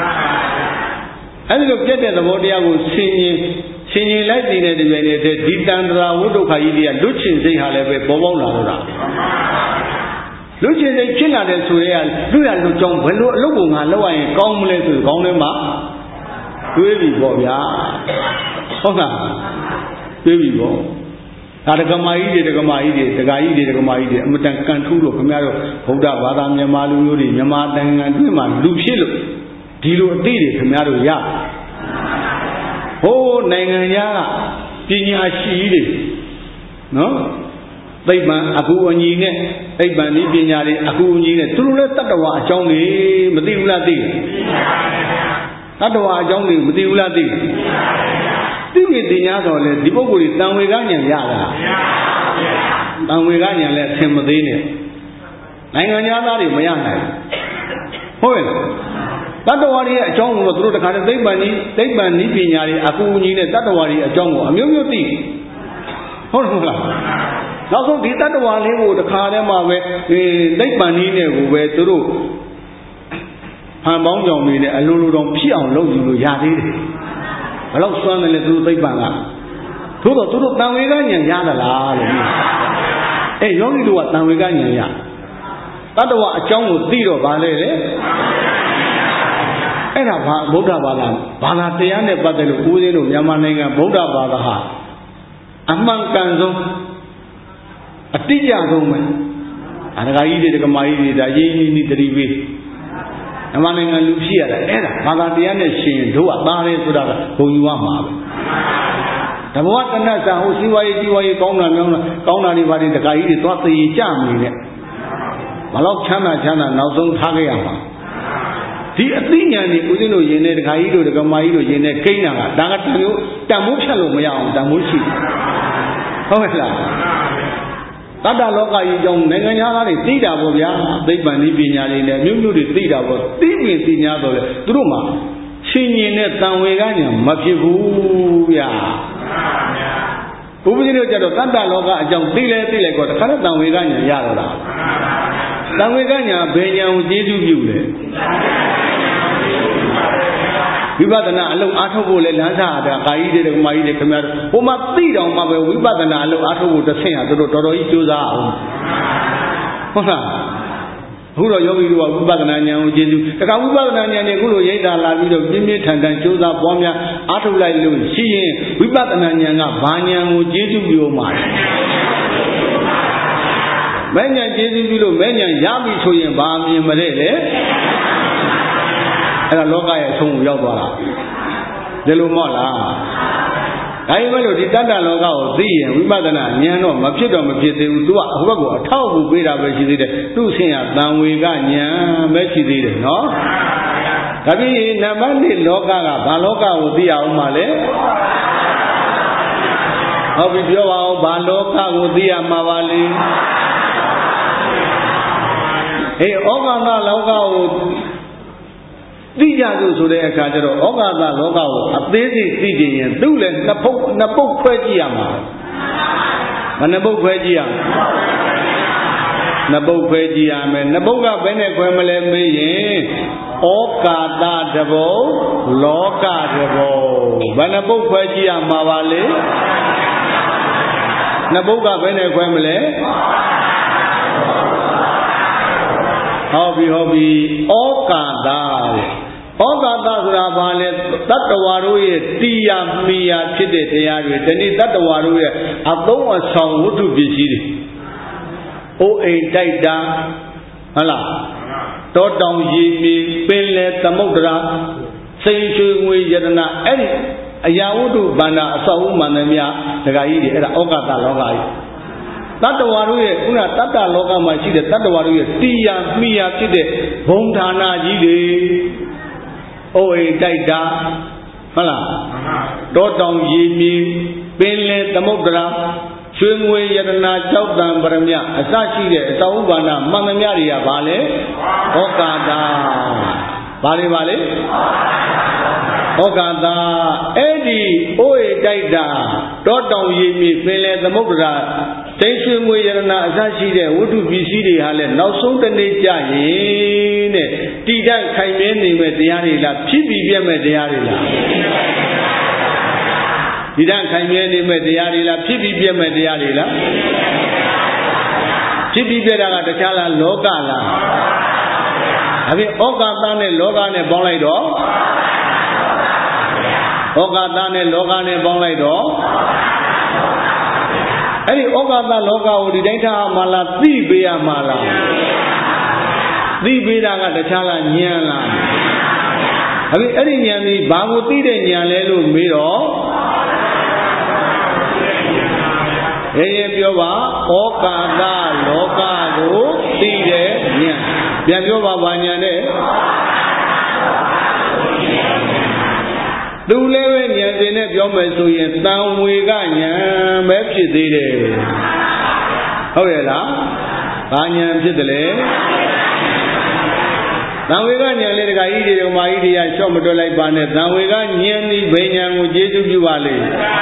အဲဒီလိုပြည့်တဲ့သဘောတရားကိုဆင်ញင်လိုက်တဲ့ဒီပိုင်းနဲ့ဒီတန်ត្រာဝိဒုက္ခကြီးတွေကလွတ်ချင်စိတ်ဟာလည်းပဲပေါ်ပေါက်လာတော့တာလွတ်ချင်စိတ်ဖြစ်လာတဲ့ဆိုရဲကလွတ်ကြောင်းဘယ်လိုအလုပ်ကိုငါလုပ်ရရင်ကောင်းမလဲဆိုခေါင်းထဲမှာတွေးပြီပေါ့ဗျာဟုတ်လားတွေးပြီပေါ့ဒါဒကမာကြီးတွေဒကာကြီးတွေအမတန်ကန်ထူးလို့ခင်ဗျားတို့ဗုဒ္ဓဘာသာမြန်မာလူမျိုးတွေမြန်မာနိုင်ငံတွင်းမှာလူဖြစ်လို့ဒီလိုအသိတွေခင်ဗျားတို့ရဟိုးနိုင်ငံသားကပညာရှိတွေနော်သိပ္ပံအကူအညီနဲ့သိပ္ပံဤပညာတွေအကူအညီနဲ့သူတို့လည်းတတ္တဝါအကြောင်းတွေမသိဘူးလားသိတတ္တဝါအကြောင်းတွေမသိဘူးလားသိသိမြင်တင်ညာတော့လေဒီပုဂ္ဂိုလ်တွေတန်ဝေကဉာဏ်ရတာတန်ဝေကဉာဏ်လည်းအဆင်မသေးနဲ့နိုင်ငံသားတွေမရနိုင်ဟုတ်ရဲ့တတ္တဝါတွေရဲ့အကြောင်းကိုတော့သူတို့တခါတည်းသိပ္ပံဤပညာတွေအကူအညီနဲ့တတ္တဝါတွေအကြောင်းကိုအမျိုးမျိုးသိဟုတ်လားနောက်ဆုံးဒီတတ္တဝါလေးကိုတခါတည်းမှာပဲသိပ္ပံဤနဲ့ကိုပဲသူတို့ဟန်ပေါင်းကြောင်နေတဲ့အလိုလိုတောင်ဖြစ်အောင်လုပ်ယူလို့ရသေးတယ်ဘယ်လောက်စွမ်းတယ်လဲသူတို့သိပ္ပံကသို့တော့သူတို့တန်ဝေကဉာဏ်ရသလားလို့ယောဂီတို့ကတန်ဝေကဉာဏ်ရတတ္တဝါအကြောင်းကိုသိတော့ဗာလဲလေအဲ့ဒါဗုဒ္ဓဘာသာတရားနဲ့ပတ်သက်လို့ဦးဇင်းတို့မြန်မာနိုင်ငံဗုဒ္ဓဘာသာဟာ Among Kanzo a teacher woman. And I eat it a mighty that ye need to read. A man in a Lucia, Magadiana Shin, do a barrier to that who you are. The what and that's how see why you Kona anybody the guy is what the jam in it. Malok Chana, now don't Tagayama. The Athenian, within the Kaido, the Gamaido, Yene Kena, Dagatu, Tamushalo, Tamushi. However, Tata Loka is young, Negana, Tida Bobia, they Banipina in the new Tida was Tibi Tignado, Druma, singing at Tanwegania, Machibuya. Ubino Tata Loka, young Tile got a Canada Tanwegania Yara. Tanwegania, Benya, Jesu Bule. Vibadana, look at her, Lanza, the Kaide, the Maide, who must see down my way. Vibadana, look at her, the Saint, the Toro Ituza. Who are you? Vibadana, Jesus. The Vibadana, Guru Yeda, Lavido, Jimmy, and Josa, Bomia, Atulai, seeing Vibadana, Banya, Jesus, Bioma. Many Jesus, many Yabi, so you bomb in Malay. And a local song Yabara. The Lumola. I will be done a local thing, we mother, Yano, Mapito, Mapito, who a towel will be up as she did, two singers, down we got Yan, Messi did, no? Tabi, Namandi, Loka, Baloka, would be our Male. How be your Baloka, would be a Mavali? Hey, Ogana, Loka would. Dija so the Kajaro, Ogada Loga, a busy CJ, Dulan, Napo Quagiama. Nabo Quagia. Nabo Quagiam, and Naboga Benequemele, Okada Debo, Loka Debo, Banabo Quagia Mavale, Naboga Benequemele. Hobby, Okada. Okada Rabale, Tatawaru, Tia Mia Chide, Teni Tatawaru, Ado song would to be seated. O a Taida, Allah, Totam Yimi, Pele, Tamudra, Saint Yadana, Eddie, Ayawudu Bana, Sahu Manamia, the Gaidi, Okada Logai. Tatawaru, Una Tata Loga Machide, Tatawaru, Tia Mia Chide, Bontana Gide. O a Taida, Hala, Totam Yimi, Pele, Tamudra, Swingway Yadana, Chowdan Baramia, Asachi, Saubana, Manamaria Vale, Okada, Vale, Okada, Eddie, O a Taida, Totam Yimi, Pele, Tamudra. Tension way and Asashi, would you be seated, Helen? Now, so the nature, Tida Kaimeni with the Arila, PBM with the Arila. Tida Kaimeni with the Arila, PBM with the Arila. PBM the Chala Logala. Have you Okatane Logane Bolaido? Okatane Logane Bolaido? Any Ogada Loga would data Mala, Bia Mala. Bida the Chala Nyala. Have you any Yami Babuti and Yalelu Miro? Eyoba, Okada Loga go, Tide, Nya. Biagoba Banyane. Do live in Yazin, your Messoyan, down we got Yan, Mepsi. Oh, yeah, Banyan Sidle. Now we got Yan, let I eat it, my idea, show me to like Banet. Now we got Yanni, Banyan, with Jesus Valley.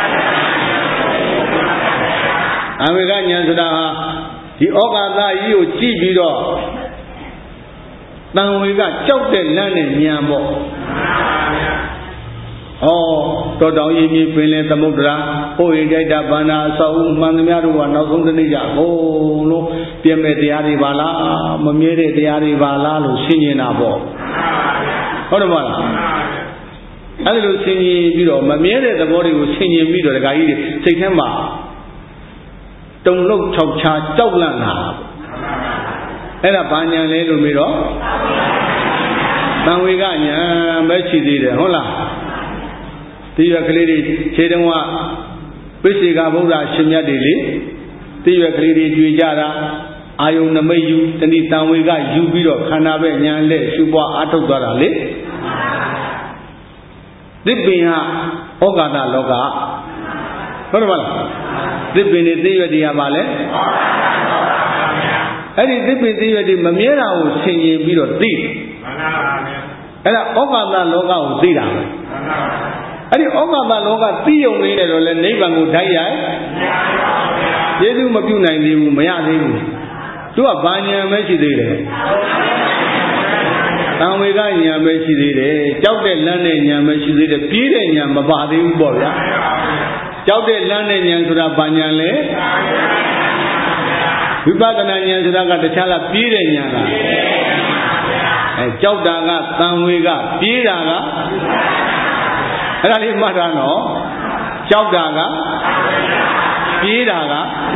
And we got Yan Sada, the Ogada, you cheap it off. Now we got chocolate land in Yambo. Oh, Total Yimi, Pele, Tamudra, O Ida Bana, Sau Manamiaru, and Nazunija, Oh, no, Piame de Arivala, Mamere de Arivala, singing abo. What about I will sing you, Mamere, the body was singing me to the guy, take him out. တုံလုံး၆ချာကြောက်လန့်လာအဲ့ဒါဘာညာလဲလို့ပြီးတော့တန်ဝေကညာပဲရှိသေးတယ်ဟုတ်လားဒီရွက်ကလေးတွေခြေတုံးကပိစိကဗုဒ္ဓရှင်မြတ်တွေလေဒီရွက်ကလေးတွေကြွေကြတာအာယုန်နမိတ်ယူတဏိတန်ဝေကယူပြီးတော့ခန္ဓာပဲညာလက်ရှုပွားအားထုတ်သွားတာလေဒီပင်ဟာဩဃာတလောကဟုတ်တယ်မလားဒီပင်တွေသိရွက်တရားပါလေအဲ့ဒီဒီပင်သိရွက်တွေမမြဲတာကိုဆင်ရင်ပြီးတော့သိအဲ့ဒါဩဃာတလောကကိုသိတာပဲအဲ့ဒီဩဃာတလောကသိုံနေတယ်တော့လေနိဗ္ဗာန်ကိုဓာတ်ရိုက်ကျေးဇူးမပြုနိုင်သေးဘူးမရသေးဘူးသူကဘာဉာဏ်ပဲရှိသေးတယ်တန်ဝေကဉာဏ်ပဲရှိသေးတယ်ကြောက်တဲ့လမ်းတဲ့ဉာဏ်ပဲရှိသေးတယ်ပြေးတဲ့ဉာဏ်မပါသေးဘူးပေါ့ဗျာကြောက်တဲ့လမ်းတဲ့ဉာဏ်ဆိုတာဘာဉာဏ်လဲဝိပဿနာဉာဏ်ဆိုတာကတခြားလားပြေးတဲ့ဉာဏ်လားကြောက်တာကတန်ဝေကပြေးတာကအဲ့ဒါလေးမှတ်ထားနော်ကြောက်တာကပြေးတာက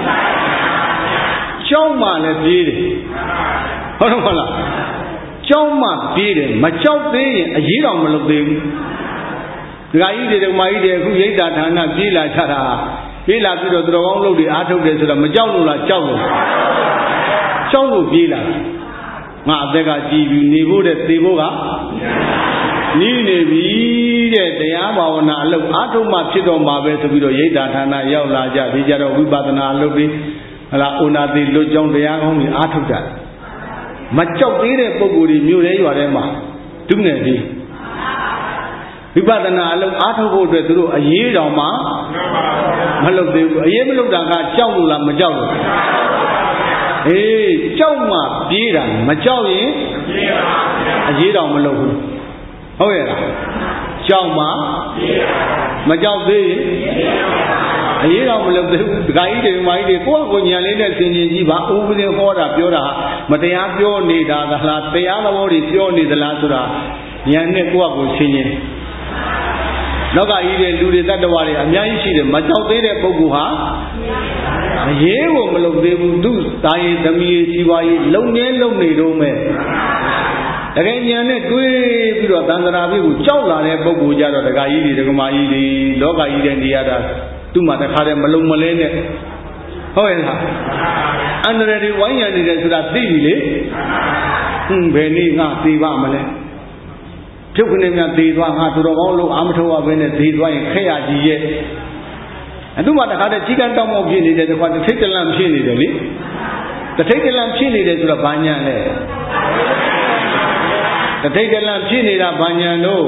ကြောက်မှလည်းပြေးတယ်ဟုတ်တယ်မဟုတ်လားကြောက်မှပြေးတယ်မကြောက်သေးရင်အရေးတော်မလုပ်သေးဘူးဒကာကြီးတွေဒကာမကြီးတွေအခုရိတ်တာဌာနပြေးလာချတာပြေးလာပြီးတော့သူတော်ကောင်းလုပ်တွေအားထုတ်တယ်ဆိုတော့မကြောက်လို့လားကြောက်လို့ပြေးလာငါအသက်ကကြည်ပြီးနေဖို့တဲ့သေဖို့ကနီးနေပြီတဲ့တရားဘာဝနာအလုပ်အားထုတ်မှဖြစ်တော့မှာပဲဆိုပြီးတော့ရိတ်တာဌာနရောက်လာကြဒီကြတော့ဝိပဿနာအလုပ်ပြီးဟလာဩနာတိလွတ်ကြောင်းတရားကောင်းတွေအားထုတ်ကြတယ်မကြောက်သေးတဲ့ပုဂ္ဂိုလ်တွေမြို့ထဲရွာထဲမှာဒုငယ်ကြီးဝိပဿနာအလုပ်အားထုတ်ဖို့အတွက်သူတို့အရေးတော်မှမလုပ်သေးဘူးအရေးမလုပ်တာကကြောက်လို့လားမကြောက်လို့အေးကြောက်မှပြေးတာမကြောက်ရင်အရေးတော်မလုပ်ဘူးဟုတ်ရဲ့လားကြောက်မှမကြောက်သေးရင်အရေးတော်မလုပ်သေးဘူးဒကာကြီးတွေမာကြီးတွေကိုယ့်ကိုညာလေးနဲ့ဆင်ခြင်ကြည့်ပါဥပဒေဟောတာပြောတာမတရားပြောနေတာသလားတရားသဘောတွေပြောနေသလားဆိုတာညာနဲ့ကိုယ့်ကိုဆင်ခြင်လောကကြီးတွေလူတွေတ attva တွေအများကြီးရှိတယ်မကြောက်သေးတဲ့ပုဂ္ဂိုလ်ဟာအရေးကိုမလုပ်သေးဘူးသူတာရည်သမီးစီပွားရေးလုံနေတော့မဲ့တကယ်ဉာဏ်နဲ့တွေးပြီးတော့သံဃာပိကိုကြောက်လာတဲ့ပုဂ္ဂိုလ်ကြတော့ဒကာကြီးတွေဒကာမကြီးတွေလောကကြီးတဲ့နေရာတာသူ့မှာတခါတည်းမလုံမလဲနဲ့ဟုတ်ရဲ့လားအန္တရာယ်တွေဝိုင်းရနေတယ်ဆိုတာသိပြီလေဘယ်နည်းငါသိပါမလဲဖြုတ်ကနေများသေသွားငါသူတော်ကောင်းလို့အာမထုတ်ရဘဲနဲ့သေသွားရင်ခက်ရကြီးရဲ့သူ့မှာတခါတည်းကြီးကန်းတောင်းမောက်ဖြစ်နေတယ်တခါတစ်ထိတ်တလန့်ဖြစ်နေတယ်လေတစ်ထိတ်တလန့်ဖြစ်နေတယ်ဆိုတော့ဘာညာလဲတစ်ထိတ်တလန့်ဖြစ်နေတာဘာညာလို့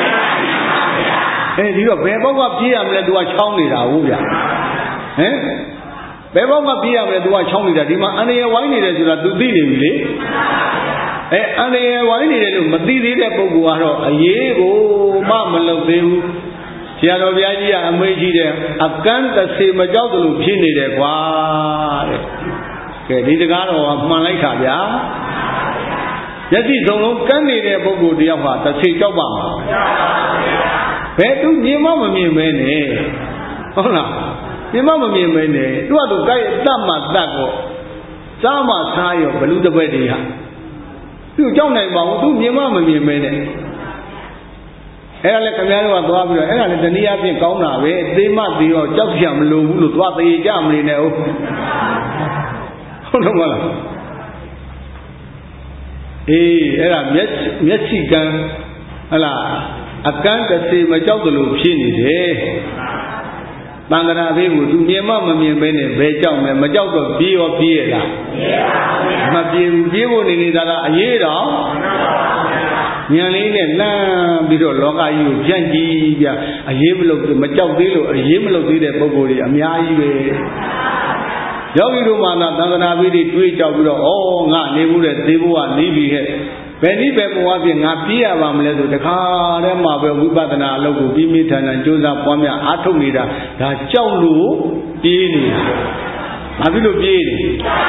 ဒီတော့ဘယ်ဘောက်ကပြေးရမလဲသူကချောင်းနေတာဟုတ်ဗျဟမ်ဘယ်ဘောက်ကပြေးရမလဲသူကချောင်းနေတာဒီမှာအန္တရာယ်ဝိုင်းနေတယ်ဆိုတာသူသိနေပြီလေအန္တရာယ်ဝိုင်းနေတယ်လို့မသိသေးတဲ့ပုဂ္ဂိုလ်ကတော့အရေးကိုမလုပ်သေးဘူးဆရာတော်ဘုရားကြီးကအမေးကြီးတယ်အကန့်တစေမကြောက်တယ်လို့ဖြစ်နေတယ်ကွာတဲ့ကဲဒီတကားတော်ကမှန်လိုက်တာဗျာယတိဆုံးလုံးကန့်နေတဲ့ပုဂ္ဂိုလ်တယောက်ဟာတစေကြောက်ပါမှာဘယ်သူမြင်မမြင်ပဲနဲ့ဟုတ်လားမြင်မမြင်ပဲနဲ့သူကသူကြိုက်တတ်မှတတ်ကိုစားမှစားရောဘလူတပည့်တွေဟာသူကြောက်နိုင်ပါဘူးသူမြင်မမြင်ပဲနဲ့အဲ့ဒါလည်းခင်ဗျားတို့ကသွားပြီးတော့အဲ့ဒါလည်းတနည်းအားဖြင့်ကောင်းတာပဲသေမသေးတော့ကြောက်ကြမလို့ဘူးလို့သွားသေကြမနေနဲ့ဟုတ်တယ်မလားအဲ့ဒါမျက်စိကံဟလာအကန့်တစေမကြောက်တယ်လို့ဖြစ်နေတယ်တန်ត្រာဘေးကိုသူမြင်မမြင်ပဲနဲ့ဘယ်ကြောက်လဲမကြောက်တော့ပြေးရောပြေးရလားမပြေးဘူးပြေးဖို့နေနေတာကအရေးတော့ဉာဏ်လေးနဲ့လမ်းပြီးတော့လောကကြီးကိုဖြန့်ကြည့်ပြအရေးမလို့မကြောက်သေးလို့အရေးမလို့သေးတဲ့ပုဂ္ဂိုလ်တွေအများကြီးပဲယောဂီတို့မှသာသံဃာဘေးတွေတွေးကြောက်ပြီးတော့ငါနေမှုတဲ့သေဖို့ကနေပြီဟဲ့ဘယ်နည်းပဲဘဝဖြင့်ငါပြေးရပါမလဲဆိုတခါတည်းမှာပဲဝိပဿနာအလုပ်ကိုပြင်းပြထန်ထန်ကြိုးစားပွားများအားထုတ်နေတာဒါကြောက်လို့ပြေးနေတာဘာဖြစ်လို့ပြေးနေ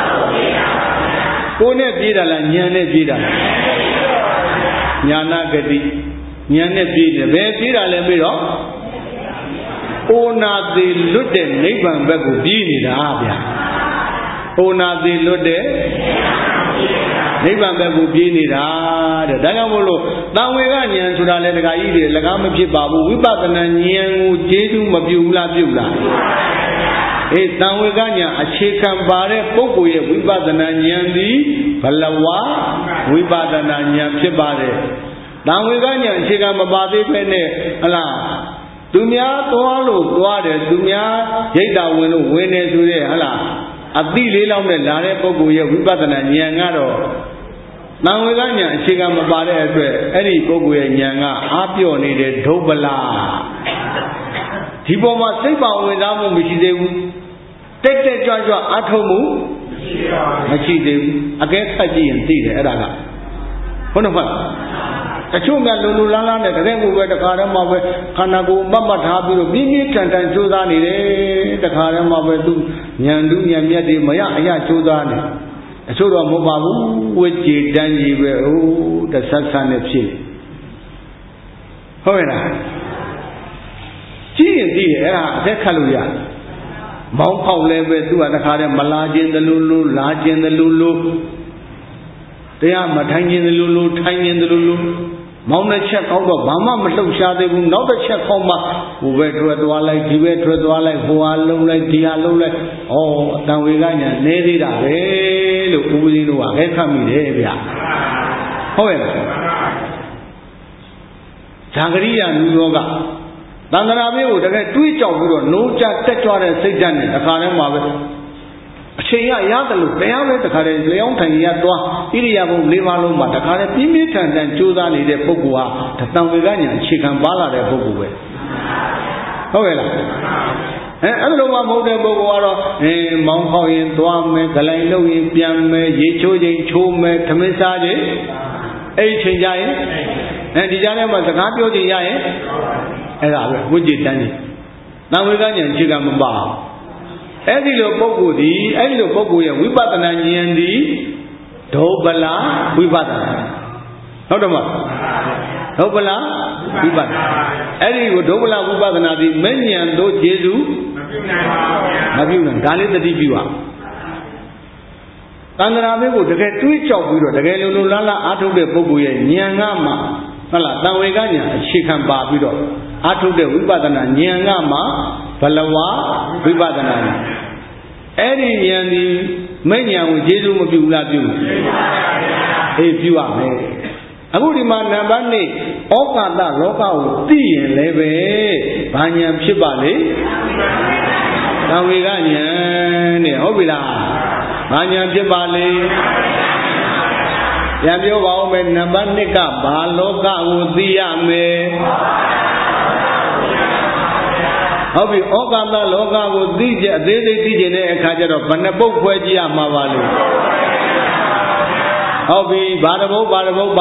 ကိုယ်နဲ့ပြေးတာလားဉာဏ်နဲ့ပြေးတာလားညာနာဂတိဉာဏ်နဲ့ပြေးတယ်ဘယ်ပြေးတာလဲပြီးတော့ဩနာတိလွတ်တဲ့နိဗ္ဗာန်ဘက်ကိုပြေးနေတာဗျာ Ona the Lode Nibbana bekပြေးနေတာတဲ့ဒါကြောင့်မို့လို့တန်ဝေကဉာဏ်ဆိုတာလေတခါကြီးတွေ၎င်းမဖြစ်ပါဘူးဝိပဿနာဉာဏ်ကိုကျေးဇူးမပြုဘူးလားပြုလားအေးတန်ဝေကဉာဏ်အခြေခံပါတဲ့ပုဂ္ဂိုလ်ရဲ့ဝိပဿနာဉာဏ်သည်ဘလဝဝိပဿနာဉာဏ်ဖြစ်ပါတယ်တန်ဝေကဉာဏ်အခြေခံမပါသေးပဲနဲ့ဟလားသူများသွားလို့သွားတယ်သူများရိတ်တာဝင်လို့ဝင်နေဆိုတဲ့ဟလားအတိလေးလောက်နဲ့လာတဲ့ပုဂ္ဂိုလ်ရဲ့ဝိပဿနာဉာဏ်ကတော့တန်ဝေကဉာဏ်အခြေခံမပါတဲ့အတွက်အဲ့ဒီပုဂ္ဂိုလ်ရဲ့ဉာဏ်ကအားပြော့နေတဲ့ဒုပ္ပလာဒီပေါ်မှာစိတ်ပါဝင်စားမှုမရှိသေးဘူးတက်တက်ကြွကြွအထုံးမှုမရှိသေးဘူးအကဲခတ်ကြည့်ရင်သိတယ်အဲ့ဒါကဟုတ်တယ်မဟုတ်တချို့ကလုံလုံလန်းလန်းနဲ့တကယ်ကိုပဲတခါတည်းမှပဲခန္ဓာကိုယ်မှတ်မှတ်ထားပြီးတော့ပြင်းပြင်းထန်ထန်ကြိုးစားနေတယ်တခါတည်းမှပဲသူဉာဏ်တူးဉာဏ်မြတ်တွေမရအရကြိုးစားနေအချို့တော့မဟုတ်ပါဘူးဝိจิတန်းကြီးပဲဟိုတဆက်ဆန်းနဲ့ဖြစ်ဟုတ်ရဲ့လားကြည့်ရင်သိတယ်အဲ့ဒါအသက်ခတ်လို့ရမောင်းဖောက်လဲပဲသူကတခါတည်းမလာခြင်းတလူလူလာခြင်းတလူလူတရားမထိုင်ခြင်းတလူလူထိုင်ခြင်းတလူလူမောင်းတဲ့ချက်ကောက်တော့ဘာမှမလှုပ်ရှားသေးဘူးနောက်တစ်ချက်ခေါက်မှဟိုဘက်ထွက်သွားလိုက်ဒီဘက်ထွက်သွားလိုက်ဟိုဟာလုံးလိုက်ဒီဟာလုံးလိုက်ဩအတန်ဝေကညာနေသေးတာပဲလို့ဦးပဇင်းတို့ကခဲခတ်မိတယ်ဗျဟုတ်ရဲ့ဇာဂရိယာနုယောကသန္တရာမေကိုတကယ်တွေးကြောက်ပြီးတော့နိုးကြတက်ကြွတဲ့စိတ်ဓာတ်နဲ့တခါတည်းမှာပဲအချိန်ရတယ်လို့တရားပဲတခါတည်းလျောင်းထိုင်ရသွားဣရိယာပု၄ပါးလုံးမှာတခါတည်းပြင်းပြင်းထန်ထန်ကြိုးစားနေတဲ့ပုဂ္ဂိုလ်ဟာတန်ဝေကညာအခြေခံပါလာတဲ့ပုဂ္ဂိုလ်ပဲဟုတ်ရဲ့လားအဲ့လိုမှမဟုတ်တဲ့ပုဂ္ဂိုလ်ကတော့မောင်းခေါက်ရင်သွားမယ်ဂလိုင်လုပ်ရင်ပြန်မယ်ရေချိုးချိန်ချိုးမယ်ထမင်းစားချိန်အဲ့ချိန်ကြရင်ဒီကြားထဲမှာစကားပြောချိန်ရရင်အဲ့ဒါပဲဝိจิတန်းကြီးတန်ဝေကညာအခြေခံမပါအဲ့ဒီလိုပုဂ္ဂိုလ်ဒီအဲ့ဒီလိုပုဂ္ဂိုလ်ရဲ့ဝိပဿနာဉာဏ်ဒီဒုပ္ပလာဝိပဿနာဟုတ်တယ်မဟုတ်ဒုပ္ပလာဝိပဿနာအဲ့ဒီကိုဒုပ္ပလာဝိပဿနာဒီမဲ့ဉာဏ်တို့ကျေစုမပြုနိုင်ဒါလေးသတိပြုပါတန္တရာမေကိုတကယ်တွေးကြောက်ပြီးတော့တကယ်လုံလုံလန်းလန်းအားထုတ်တဲ့ပုဂ္ဂိုလ်ရဲ့ဉာဏ်ကမှဟုတ်လားတန်ဝေကဉာဏ်အခြေခံပါပြီးတော့အားထုတ်တဲ့ဝိပဿနာဉာဏ်ကမှဘလဝဝိပဿနာအဲ့ဒီဉာဏ်ဒီမဲ့ဉာဏ်ကိုကျေစုမပြုဘူးလားပြုဘူးအေးပြုရမယ်အခုဒီမှာနံပါတ်2ဩကာသလောကကိုသိရင်လည်းပဲဘာဉာဏ်ဖြစ်ပါလေသံဝေကဉာဏ်နဲ့ဟုတ်ပြီလားဘာဉာဏ်ဖြစ်ပါလေပြန်ပြောပါဦးမယ်နံပါတ်2ကဘာလောကကိုသိရမယ်ဟုတ်ပြီဩကာသလောကကိုသိကြအသေးသေးသိကျင်တဲ့အခါကျတော့ဘယ်နှပုတ်ခွဲကြည့်ရမှာပါလဲဟုတ်ပြီဘာတစ်ပုတ်ပါလေဟုတ်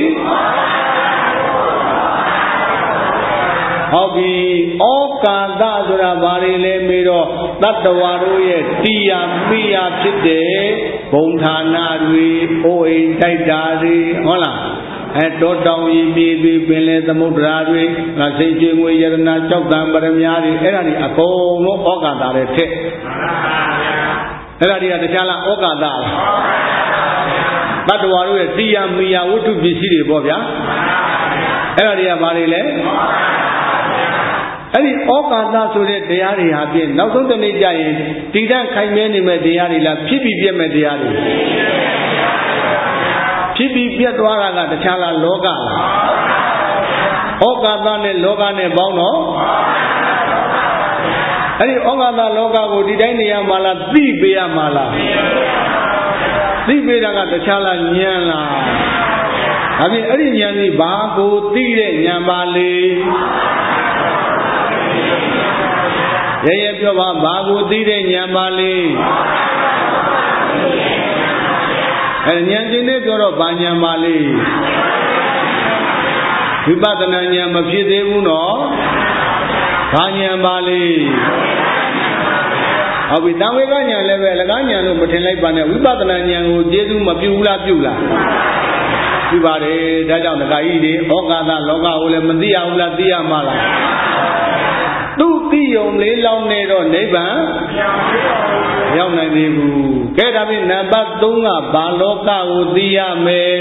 ပြီဩကာသဆိုတာဘာတွေလဲမေးတော့တတ္တဝါတို့ရဲ့တရားမိယာဖြစ်တဲ့ဘုံဌာနတွေအိုးအိမ်တိုက်တာတွေဟုတ်လားတောတောင်ကြီးမြေတွေပင်လယ်သမုဒ္ဒရာတွေစိတ်ကြွေငွေယရနာကြောက်တံပရမများတွေအဲ့ဒါတွေအကုန်လုံးဩကာသတွေထက်အဲ့ဒါတွေကတခြားလားဩကာသလားတတ္တဝါတို့ရဲ့တရားမိယာဝတ္ထုပစ္စည်းတွေပေါ့ဗျာအဲ့ဒါတွေကဘာတွေလဲအဲ့ဒီဩကာသဆိုတဲ့တရားတွေဟာဖြင့်နောက်ဆုံးတစ်နေ့ကျရင်တည်တံ့ခိုင်မြဲနေမဲ့တရားတွေလားဖြစ်ပြီးပြည့်မဲ့တရားတွေဖြစ်ပြီးပြတ်သွားတာကတခြားလားလောကလားဩကာသနဲ့လောကနဲ့ပေါင်းတော့အဲ့ဒီဩကာသလောကကိုဒီတိုင်းနေရမှာလားသိပေးရမှာလားသိပေးတာကတခြားလားဉာဏ်လားဒါဖြင့်အဲ့ဒီဉာဏ်ကြီးဘာကိုသိတဲ့ဉာဏ်ပါလေရဲပြောပါဘာကိုသိတဲ့ဉာဏ်ပါလေဉာဏ်ချင်းနဲ့ပြောတော့ဘာဉာဏ်ပါလေဝိပဿနာဉာဏ်မဖြစ်သေးဘူးနော်ဘာဉာဏ်ပါလေဟုတ်ပြီတံဝေကဉာဏ်လည်းပဲအလကားဉာဏ်လို့မထင်လိုက်ပါနဲ့ဝိပဿနာဉာဏ်ကိုကျေစုမပြုဘူးလားပြုလားပြုပါတယ်ဒါကြောင့်ဒကာကြီးတွေဩကာသလောကကိုလည်းမသိရဘူးလားသိရမှာလားသူသိယုံလေးလောက်နေတော့နိဗ္ဗာန်မရောက်နိုင်သေးဘူးကဲဒါဖြင့်နံပါတ်3ကဘာလောကကိုသိရမယ်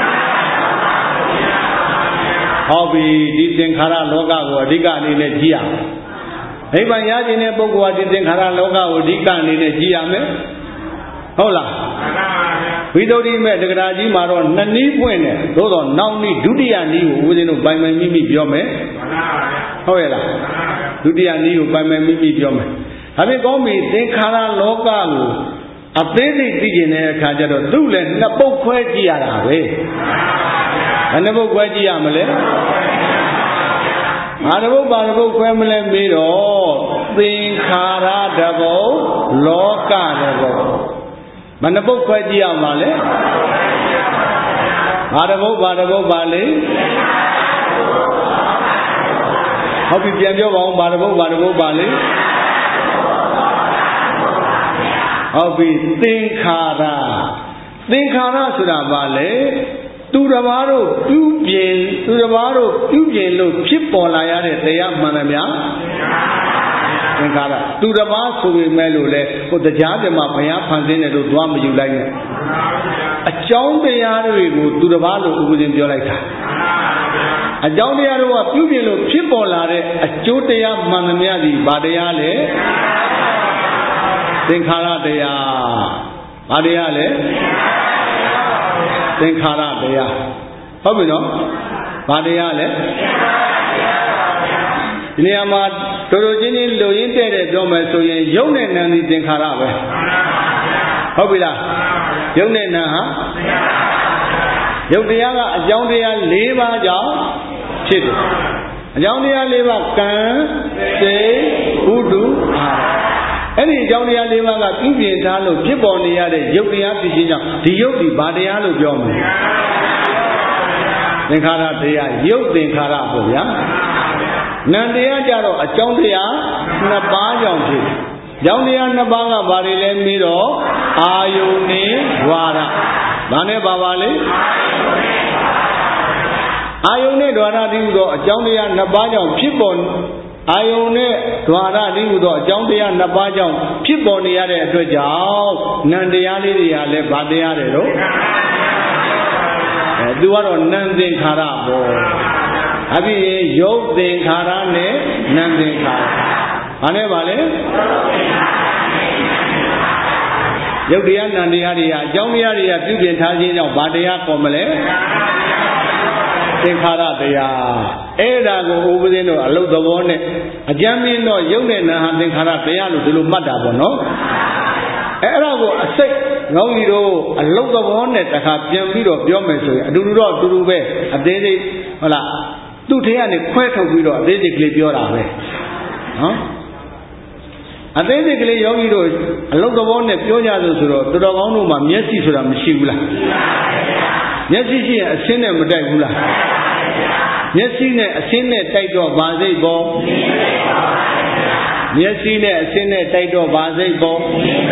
ဟုတ်ပြီဒီသင်္ခါရလောကကိုအဓိကအနေနဲ့ကြည့်ရမယ်နိဗ္ဗာန်ရခြင်းတဲ့ပုဂ္ဂိုလ်ကဒီသင်္ခါရလောကကိုအဓိကအနေနဲ့ကြည့်ရမယ်ဟုတ်လားဝိသုဒ္ဓိမဲ့တက္ကရာကြီးမှာတော့နှစ်နည်းပွင့်တယ်သို့တော့နောက်နည်းဒုတိယနည်းကိုဦးဇင်းတို့ပိုင်ပိုင်မိမိပြောမယ်ဟုတ်ရဲ့လားဒုတိယနည်းကိုပိုင်ပိုင်မိမိပြောမယ်ဒါဖြင့်ကောင်းပြီသင်္ခါရလောကကိုအသေးစိတ်သိကျင်တဲ့အခါကျတော့သူ့လည်းနှစ်ပုတ်ခွဲကြည့်ရတာပဲဘယ်နှစ်ပုတ်ခွဲကြည့်ရမလဲဘာတစ်ပုတ်ဘာတစ်ပုတ်ခွဲမလဲမေးတော့သင်္ခါရတစ်ပုတ်လောကတစ်ပုတ်မနှစ်ပုတ်ခွဲကြည့်ရမှာလဲဘာတစ်ပုတ်ဘာတစ်ပုတ်ပါလေဟုတ်ပြီပြန်ပြောပါဦးဘာတစ်ပုတ်ဘာတစ်ပုတ်ပါလေဟုတ်ပြီသင်္ခါရဆိုတာဘာလဲသူတစ်ပါးတို့ပြုပြင်လို့ဖြစ်ပေါ်လာရတဲ့တရားမှန်တယ်များသင်္ခါရသူတစ်ပါးဆိုပေမဲ့လို့လေဟိုတရားပြမှာဘုရားဖန်ဆင်းတယ်လို့သွားမယူလိုက်နဲ့အကြောင်းတရားတွေကိုသူတစ်ပါးလို့ဥပဒေပြောလိုက်တာအကြောင်းတရားတို့ကပြုပြင်လို့ဖြစ်ပေါ်လာတဲ့အကျိုးတရားမှန်သမျှဒီဘာတရားလဲသင်္ခါရတရားဘာတရားလဲသင်္ခါရတရားဟုတ်ပြီနော်ဘာတရားလဲဒီနေရာမှာတို့ချင်းချင်းလူရင်းတဲ့ပြောမယ်ဆိုရင်ယုတ်နဲ့နံဒီသင်္ခါရပဲဟုတ်ပြီလားယုတ်နဲ့နံဟာယုတ်တရားကအကြောင်းတရား၄ပါးကြောင့်ဖြစ်တယ်အကြောင်းတရား၄ပါးကံစေဥဒုအာအဲ့ဒီအကြောင်းတရား၄ပါးကပြုပြင်ထားလို့ဖြစ်ပေါ်နေရတဲ့ယုတ်တရားဖြစ်ခြင်းကြောင့်ဒီယုတ်ဒီဘာတရားလို့ပြောမလဲသင်္ခါရတရားယုတ်သင်္ခါရပေါ့ဗျာနံတရားကြတော့အကြောင်းတရားနှစ်ပါးကြောင့်ဖြစ်အကြောင်းတရားနှစ်ပါးကဘာတွေလဲမေးတော့အာယုန်နဲ့ဝါဒဘာနဲ့ပါလဲအာယုန်နဲ့ဓဝါဒတည်းဟူသောအကြောင်းတရားနှစ်ပါးကြောင့်ဖြစ်ပေါ်အာယုန်နဲ့ဓဝါဒတည်းဟူသောအကြောင်းတရားနှစ်ပါးကြောင့်ဖြစ်ပေါ်နေရတဲ့အတွက်ကြောင့်နံတရားလေးတွေကလည်းဘာတရားတွေတော့သူကတော့နံသင်္ခါရပေါ့အပြင်ယုတ်သင်္ခါရနဲ့နံသင်္ခါရဘာနဲ့ပါလဲယုတ်တရားနံတရားတွေကအကြောင်းတရားတွေကပြုပြင်ထားခြင်းကြောင့်ဘာတရားခေါ်မလဲသင်္ခါရတရားအဲ့ဒါကိုဥပဒေတို့အလုတ်သဘောနဲ့အကျမ်းမင်းတော့ယုတ်နဲ့နံဟာသင်္ခါရတရားလို့ဒီလိုမှတ်တာပေါ့နော်အဲ့ဒါကိုအစိတ်ငေါကြီးတို့အလုတ်သဘောနဲ့တခါပြန်ပြီးတော့ပြောမယ်ဆိုရင်အတူတူပဲအသေးသေးဟုတ်လားသူ့ထဲကနေခွဲထုတ်ပြီးတော့အသေးစိတ်ကလေးပြောတာပဲနော်အသေးစိတ်ကလေးယောဂီတို့အလုတ်သဘောနဲ့ပြောကြဆိုတော့တော်တော်ကောင်းတို့မှာမျက်စိဆိုတာမရှိဘူးလားမျက်စိရှိရင်အဆင်းနဲ့မတိုက်ဘူးလားမျက်စိနဲ့အဆင်းနဲ့တိုက်တော့ဘာစိတ်ပေါ်မျက်စိနဲ့အဆင်းနဲ့တိုက်တော့ဘာစိတ်ပေါ်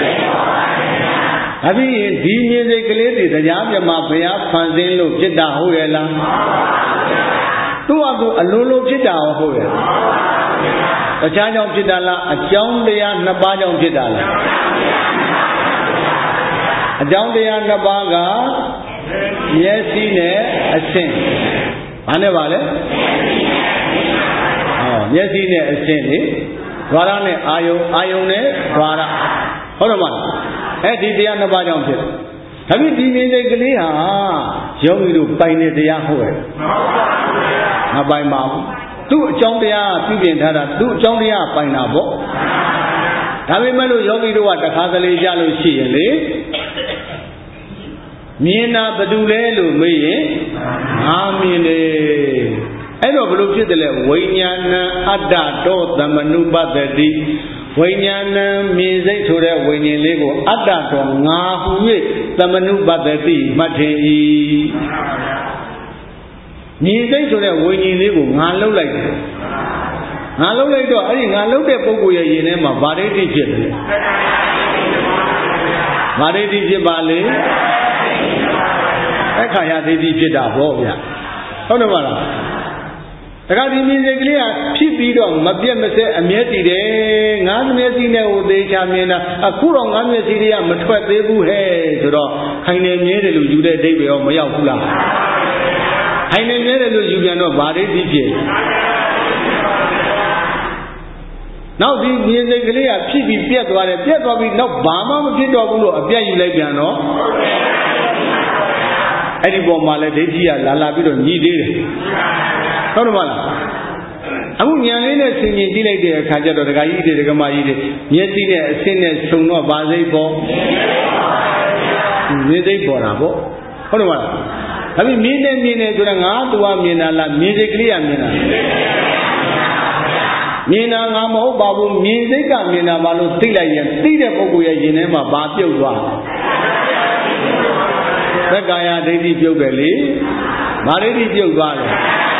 အပြင်ဒီမြင်စိတ်ကလေးတွေတရားပြမှာဘုရားဖန်ဆင်းလို့ဖြစ်တာဟုတ်ရဲ့လားသူ့အကူအလိုလိုဖြစ်တာဟုတ်ရဲ့တခြားကြောင့်ဖြစ်တာလားအကြောင်းတရားနှစ်ပါးကြောင့်ဖြစ်တာလားအကြောင်းတရားနှစ်ပါးကမျက်စိနဲ့အဆင်းဘာနဲ့ပါလဲမျက်စိနဲ့အဆင်းလေဓဝါရနဲ့အာယုံနဲ့ဓဝါရဟုတ်တယ်မလားအဲ့ဒီတရားနှစ်ပါးကြောင့်ဖြစ်တယ်ဒါပေမဲ့ဒီမြင်စိတ်ကလေးဟာယောဂီတို့ပိုင်တဲ့တရားဟုတ်ရဲ့မပိုင်ပါဘူးသူ့အကြောင်းတရားပြုပြင်ထားတာသူ့အကြောင်းတရားပိုင်တာပေါ့ဒါပေမဲ့လို့ယောဂီတို့ကတခါတလေကြလို့ရှိရင်လေမြင်တာဘယ်သူလဲလို့မေးရင်ငါမြင်တယ်အဲ့တော့ဘယ်လိုဖြစ်တယ်လဲဝိညာဏအတ္တတောသမနုပတ္တိဝိညာဏမြင်စိတ်ဆိုတဲ့ဝိညာဉ်လေးကိုအတ္တတော်ငါဟူ၍သမနုပတ္တိမှတ်ထင်၏မြင်စိတ်ဆိုတဲ့ဝိညာဉ်လေးကိုငါလှုပ်လိုက်တယ်ငါလှုပ်လိုက်တော့အဲ့ဒီငါလှုပ်တဲ့ပုဂ္ဂိုလ်ရဲ့ရင်ထဲမှာဗာဒိဋ္ဌိဖြစ်တယ်ဗာဒိဋ္ဌိဖြစ်ပါလေအခါရဒိဋ္ဌိဖြစ်တာပေါ့ဗျာဟုတ်တယ်မလားတခါဒီမြင်စိတ်ကလေးကဖြစ်ပြီးတော့မပြတ်မစဲအမျက်တည်တယ်ငါးမျက်စိနဲ့ဟိုသေးချာမြင်တာအခုတော့ငါးမျက်စိတွေကမထွက်သေးဘူးဟဲ့ဆိုတော့ခိုင်နေမြဲတယ်လို့ယူတဲ့အဓိပ္ပာယ်ရောမရောက်ဘူးလားခိုင်နေမြဲတယ်လို့ယူပြန်တော့ဗာဒိဋ္ဌိဖြစ်နောက်ဒီမြင်စိတ်ကလေးကဖြစ်ပြီးပြတ်သွားတယ်ပြတ်သွားပြီးနောက်ဘာမှမဖြစ်တော့ဘူးလို့အပြတ်ယူလိုက်ပြန်တော့အဲ့ဒီပေါ်မှာလဲဒိဋ္ဌိကလာပြီးတော့ညီသေးတယ်ဟုတ်တယ်မလားအခုဉာဏ်လေးနဲ့ဆင်ခြင်ကြည့်လိုက်တဲ့အခါကျတော့ဒကာကြီးတွေဒကာမကြီးတွေမျက်စိနဲ့အဆင့်နဲ့ခြုံတော့ဗာစိတ်ပေါ်မြင်စိတ်ပေါ်တာပေါ့ဟုတ်တယ်မလားဒါပြီးမြင်နေဆိုတာငါတူကမြင်တာလားမြင်စိတ်ကလေးကမြင်တာမြင်တာငါမဟုတ်ပါဘူးမြင်စိတ်ကမြင်တာပါလို့သိလိုက်ရင်သိတဲ့ပုဂ္ဂိုလ်ရဲ့ရင်ထဲမှာဘာပြုတ်သွားသက္ကာယဒိဋ္ဌိပြုတ်တယ်လေမာဒိဋ္ဌိပြုတ်သွားတယ်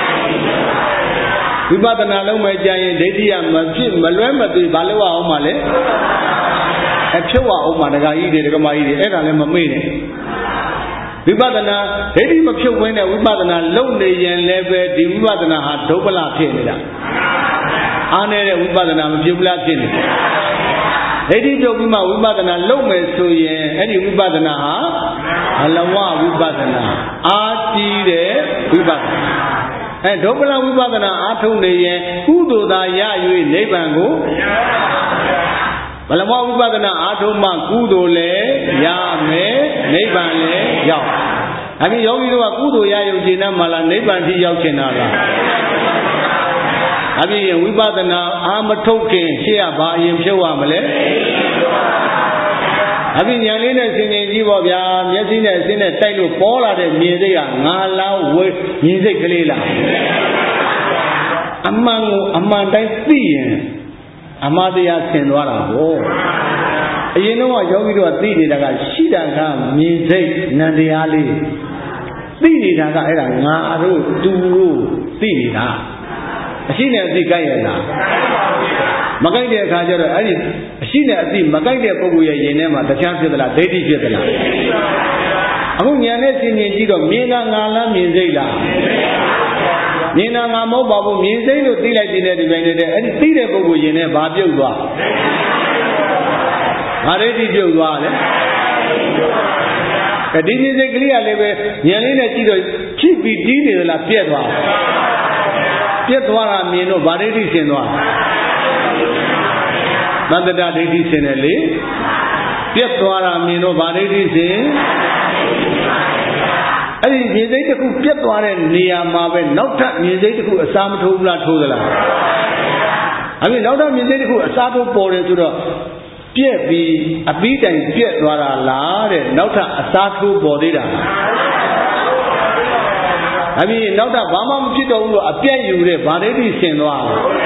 ဝိပဿနာလုံးမဲ့ကြရင်ဒိဋ္ဌိကမဖြစ်မလွဲမသွေဘာလို့အောင်မလဲဖြုတ်အောင်မှာဒကာကြီးတွေဒကာမကြီးတွေအဲ့ဒါလည်းမမေ့နဲ့ဝိပဿနာဒိဋ္ဌိမဖြုတ်ဝင်းတဲ့ဝိပဿနာလုံနေရင်လည်းပဲဒီဝိပဿနာဟာဒုပ္ပလဖြစ်နေတာအားနေတဲ့ဝိပဿနာမဖြစ်ဘူးလားဖြစ်နေဒိဋ္ဌိပြုတ်ပြီးမှဝိပဿနာလုံမယ်ဆိုရင်အဲ့ဒီဝိပဿနာဟာဘလဝဝိပဿနာအားကြီးတဲ့ဝိပဿနာဒုပ္ပလဝိပဿနာအားထုတ်နေရင်ကုသိုလ်သာရ၍နိဗ္ဗာန်ကိုဘလဝဝိပဿနာအားထုတ်မှကုသိုလ်လည်းရမယ်နိဗ္ဗာန်လည်းရောက်ဒါပြီးယောဂီတို့ကကုသိုလ်ရရုံကျင်တဲ့မှာလားနိဗ္ဗာန်ထိရောက်ချင်တာလားအပြင်ဝိပဿနာအာမထုတ်ခင်ရှေ့ကဘာအရင်ဖြုတ်ရမလဲအပြင်ဉာဏ်လေးနဲ့ဆင်ခြင်ကြည့်ပေါ့ဗျာမျက်စိနဲ့အစင်းနဲ့တိုက်လို့ပေါ်လာတဲ့မြင်စိတ်ကငါလားဝေမြင်စိတ်ကလေးလားအမှန်ကိုအမှန်တိုင်းသိရင်အမှားတရားဆင်သွားတာပေါ့အရင်တော့ယောဂီတို့ကသိနေတာကရှိတာကမြင်စိတ်နံတရားလေးသိနေတာကအဲ့ဒါငါတို့သူတို့သိနေတာအရှိနဲ့အသိကြိုက်ရလားမကြိုက်တဲ့အခါကျတော့အဲ့ဒီအရှိနဲ့အသိမကြိုက်တဲ့ပုဂ္ဂိုလ်ရဲ့ရင်ထဲမှာတရားဖြစ်သလားဒိဋ္ဌိဖြစ်သလားအခုဉာဏ်နဲ့ဆင်ခြင်ကြည့်တော့မြင်တာငါလားမြင်စိတ်လားမြင်တာငါမဟုတ်ပါဘူးမြင်စိတ်လို့သိလိုက်တဲ့ဒီပိုင်းနဲ့အဲ့ဒီသိတဲ့ပုဂ္ဂိုလ်ရင်ထဲဘာပြုတ်သွားဘာဒိဋ္ဌိပြုတ်သွားလဲဒီမြင်စိတ်ကလေးကလည်းပဲဉာဏ်လေးနဲ့ကြည့်တော့ဖြစ်ပြီးတီးနေသလားပြက်သွားပြက်သွားတာမြင်တော့ဗာဒိဋ္ဌိဆင်သွားသတ္တဒိဋ္ဌိဆင်တယ်လေပြက်သွားတာမြင်တော့ဗာဒိဋ္ဌိဆင်အဲ့ဒီမြင်စိတ်တစ်ခုပြက်သွားတဲ့နေရာမှာပဲနောက်ထပ်မြင်စိတ်တစ်ခုအစားမထိုးဘူးလားထိုးသလားအဲ့ဒီနောက်ထပ်မြင်စိတ်တစ်ခုအစားထိုးပေါ်တယ်ဆိုတော့ပြက်ပြီးအပြီးတိုင်ပြက်သွားတာလားတဲ့နောက်ထပ်အစားထိုးပေါ်သေးတာအပြင်နောက်တော့ဘာမှမဖြစ်တော့ဘူးလို့အပြတ်ယူတဲ့ဗာဒိဋ္ဌိဆင်သွား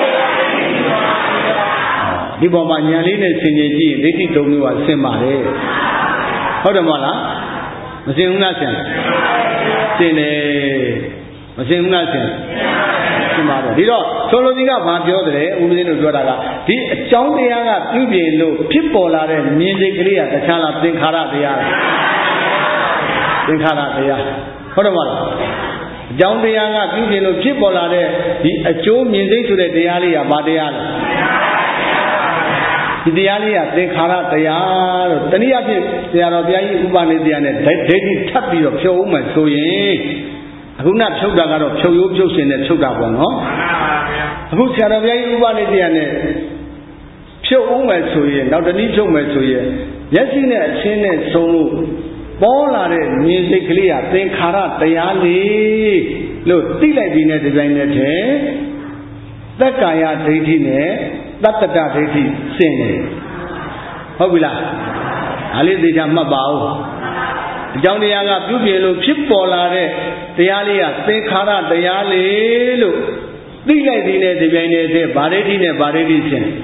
ဒီပေါ်မှာဉာဏ်လေးနဲ့ဆင်ခြင်ကြည့်ဒိဋ္ဌိသုံးမျိုးကဆင်ပါတယ်ဟုတ်တယ်မဟုတ်လားမဆင်ဘူးလားဆင်တယ်မဆင်ဘူးလားဆင်ပါတယ်ဒီတော့ဆိုလိုကြီးကဘာပြောတယ်ဦးလေးတို့ပြောတာကဒီအကြောင်းတရားကပြုပြင်လို့ဖြစ်ပေါ်လာတဲ့မြင်စိတ်ကလေးကတခြားလားသင်္ခါရတရားလားသင်္ခါရတရားဟုတ်တယ်မဟုတ်လားအကြောင်းတရားကပြုပြင်လို့ဖြစ်ပေါ်လာတဲ့ဒီအကျိုးမြင်စိတ်ဆိုတဲ့တရားလေးကဘာတရားလဲဒီတရားလေးကသင်္ခါရတရားလို့တနည်းအားဖြင့်ဆရာတော်ဘုရားကြီးဥပနိတရားနဲ့ဒိဋ္ဌိထပ်ပြီးတော့ဖြုတ်ဦးမယ်ဆိုရင်အခုနဖြုတ်တာကတော့ဖြုတ်ရိုးဖြုတ်စင်နဲ့ဖြုတ်တာပေါ့နော်အခုဆရာတော်ဘုရားကြီးဥပနိတရားနဲ့ဖြုတ်ဦးမယ်ဆိုရင်နောက်တနည်းဖြုတ်မယ်ဆိုရင်မျက်စိနဲ့အချင်းနဲ့ဆုံးလို့ပေါ်လာတဲ့မြင်စိတ်ကလေးကသင်္ခါရတရားလေးလို့သိလိုက်ပြီးတဲ့ဒီဇိုင်းနဲ့တည်းသက္ကာယဒိဋ္ဌိနဲ့သတ္တတဒိဋ္ဌိဆင်တယ်ဟုတ်ပြီလားဒါလေးသေချာမှတ်ပါဦးအကြောင်းတရားကပြုပြင်လို့ဖြစ်ပေါ်လာတဲ့တရားလေးကသင်္ခါရတရားလေးလို့သိလိုက်ပြီးတဲ့ဒီဇိုင်းနဲ့တည်းဗာဒိဋ္ဌိနဲ့ဗာဒိဋ္ဌိဆင်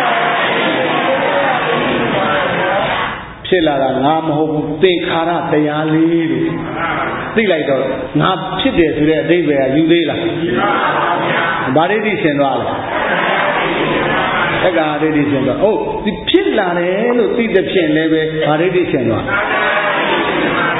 ဖြစ်လာတာငါမဟုတ်ဘူးသင်္ခါရတရားလေးလို့သိလိုက်တော့ငါဖြစ်တယ်ဆိုတဲ့အဓိပ္ပာယ်ကယူသေးလားဗာဒိဋ္ဌိဆင်သွားလားသက္ကာဒိဋ္ဌိဆင်သွားဟုတ်ဒီဖြစ်လာတယ်လို့သိတဲ့ဖြင့်လည်းပဲဗာဒိဋ္ဌိဆင်သွား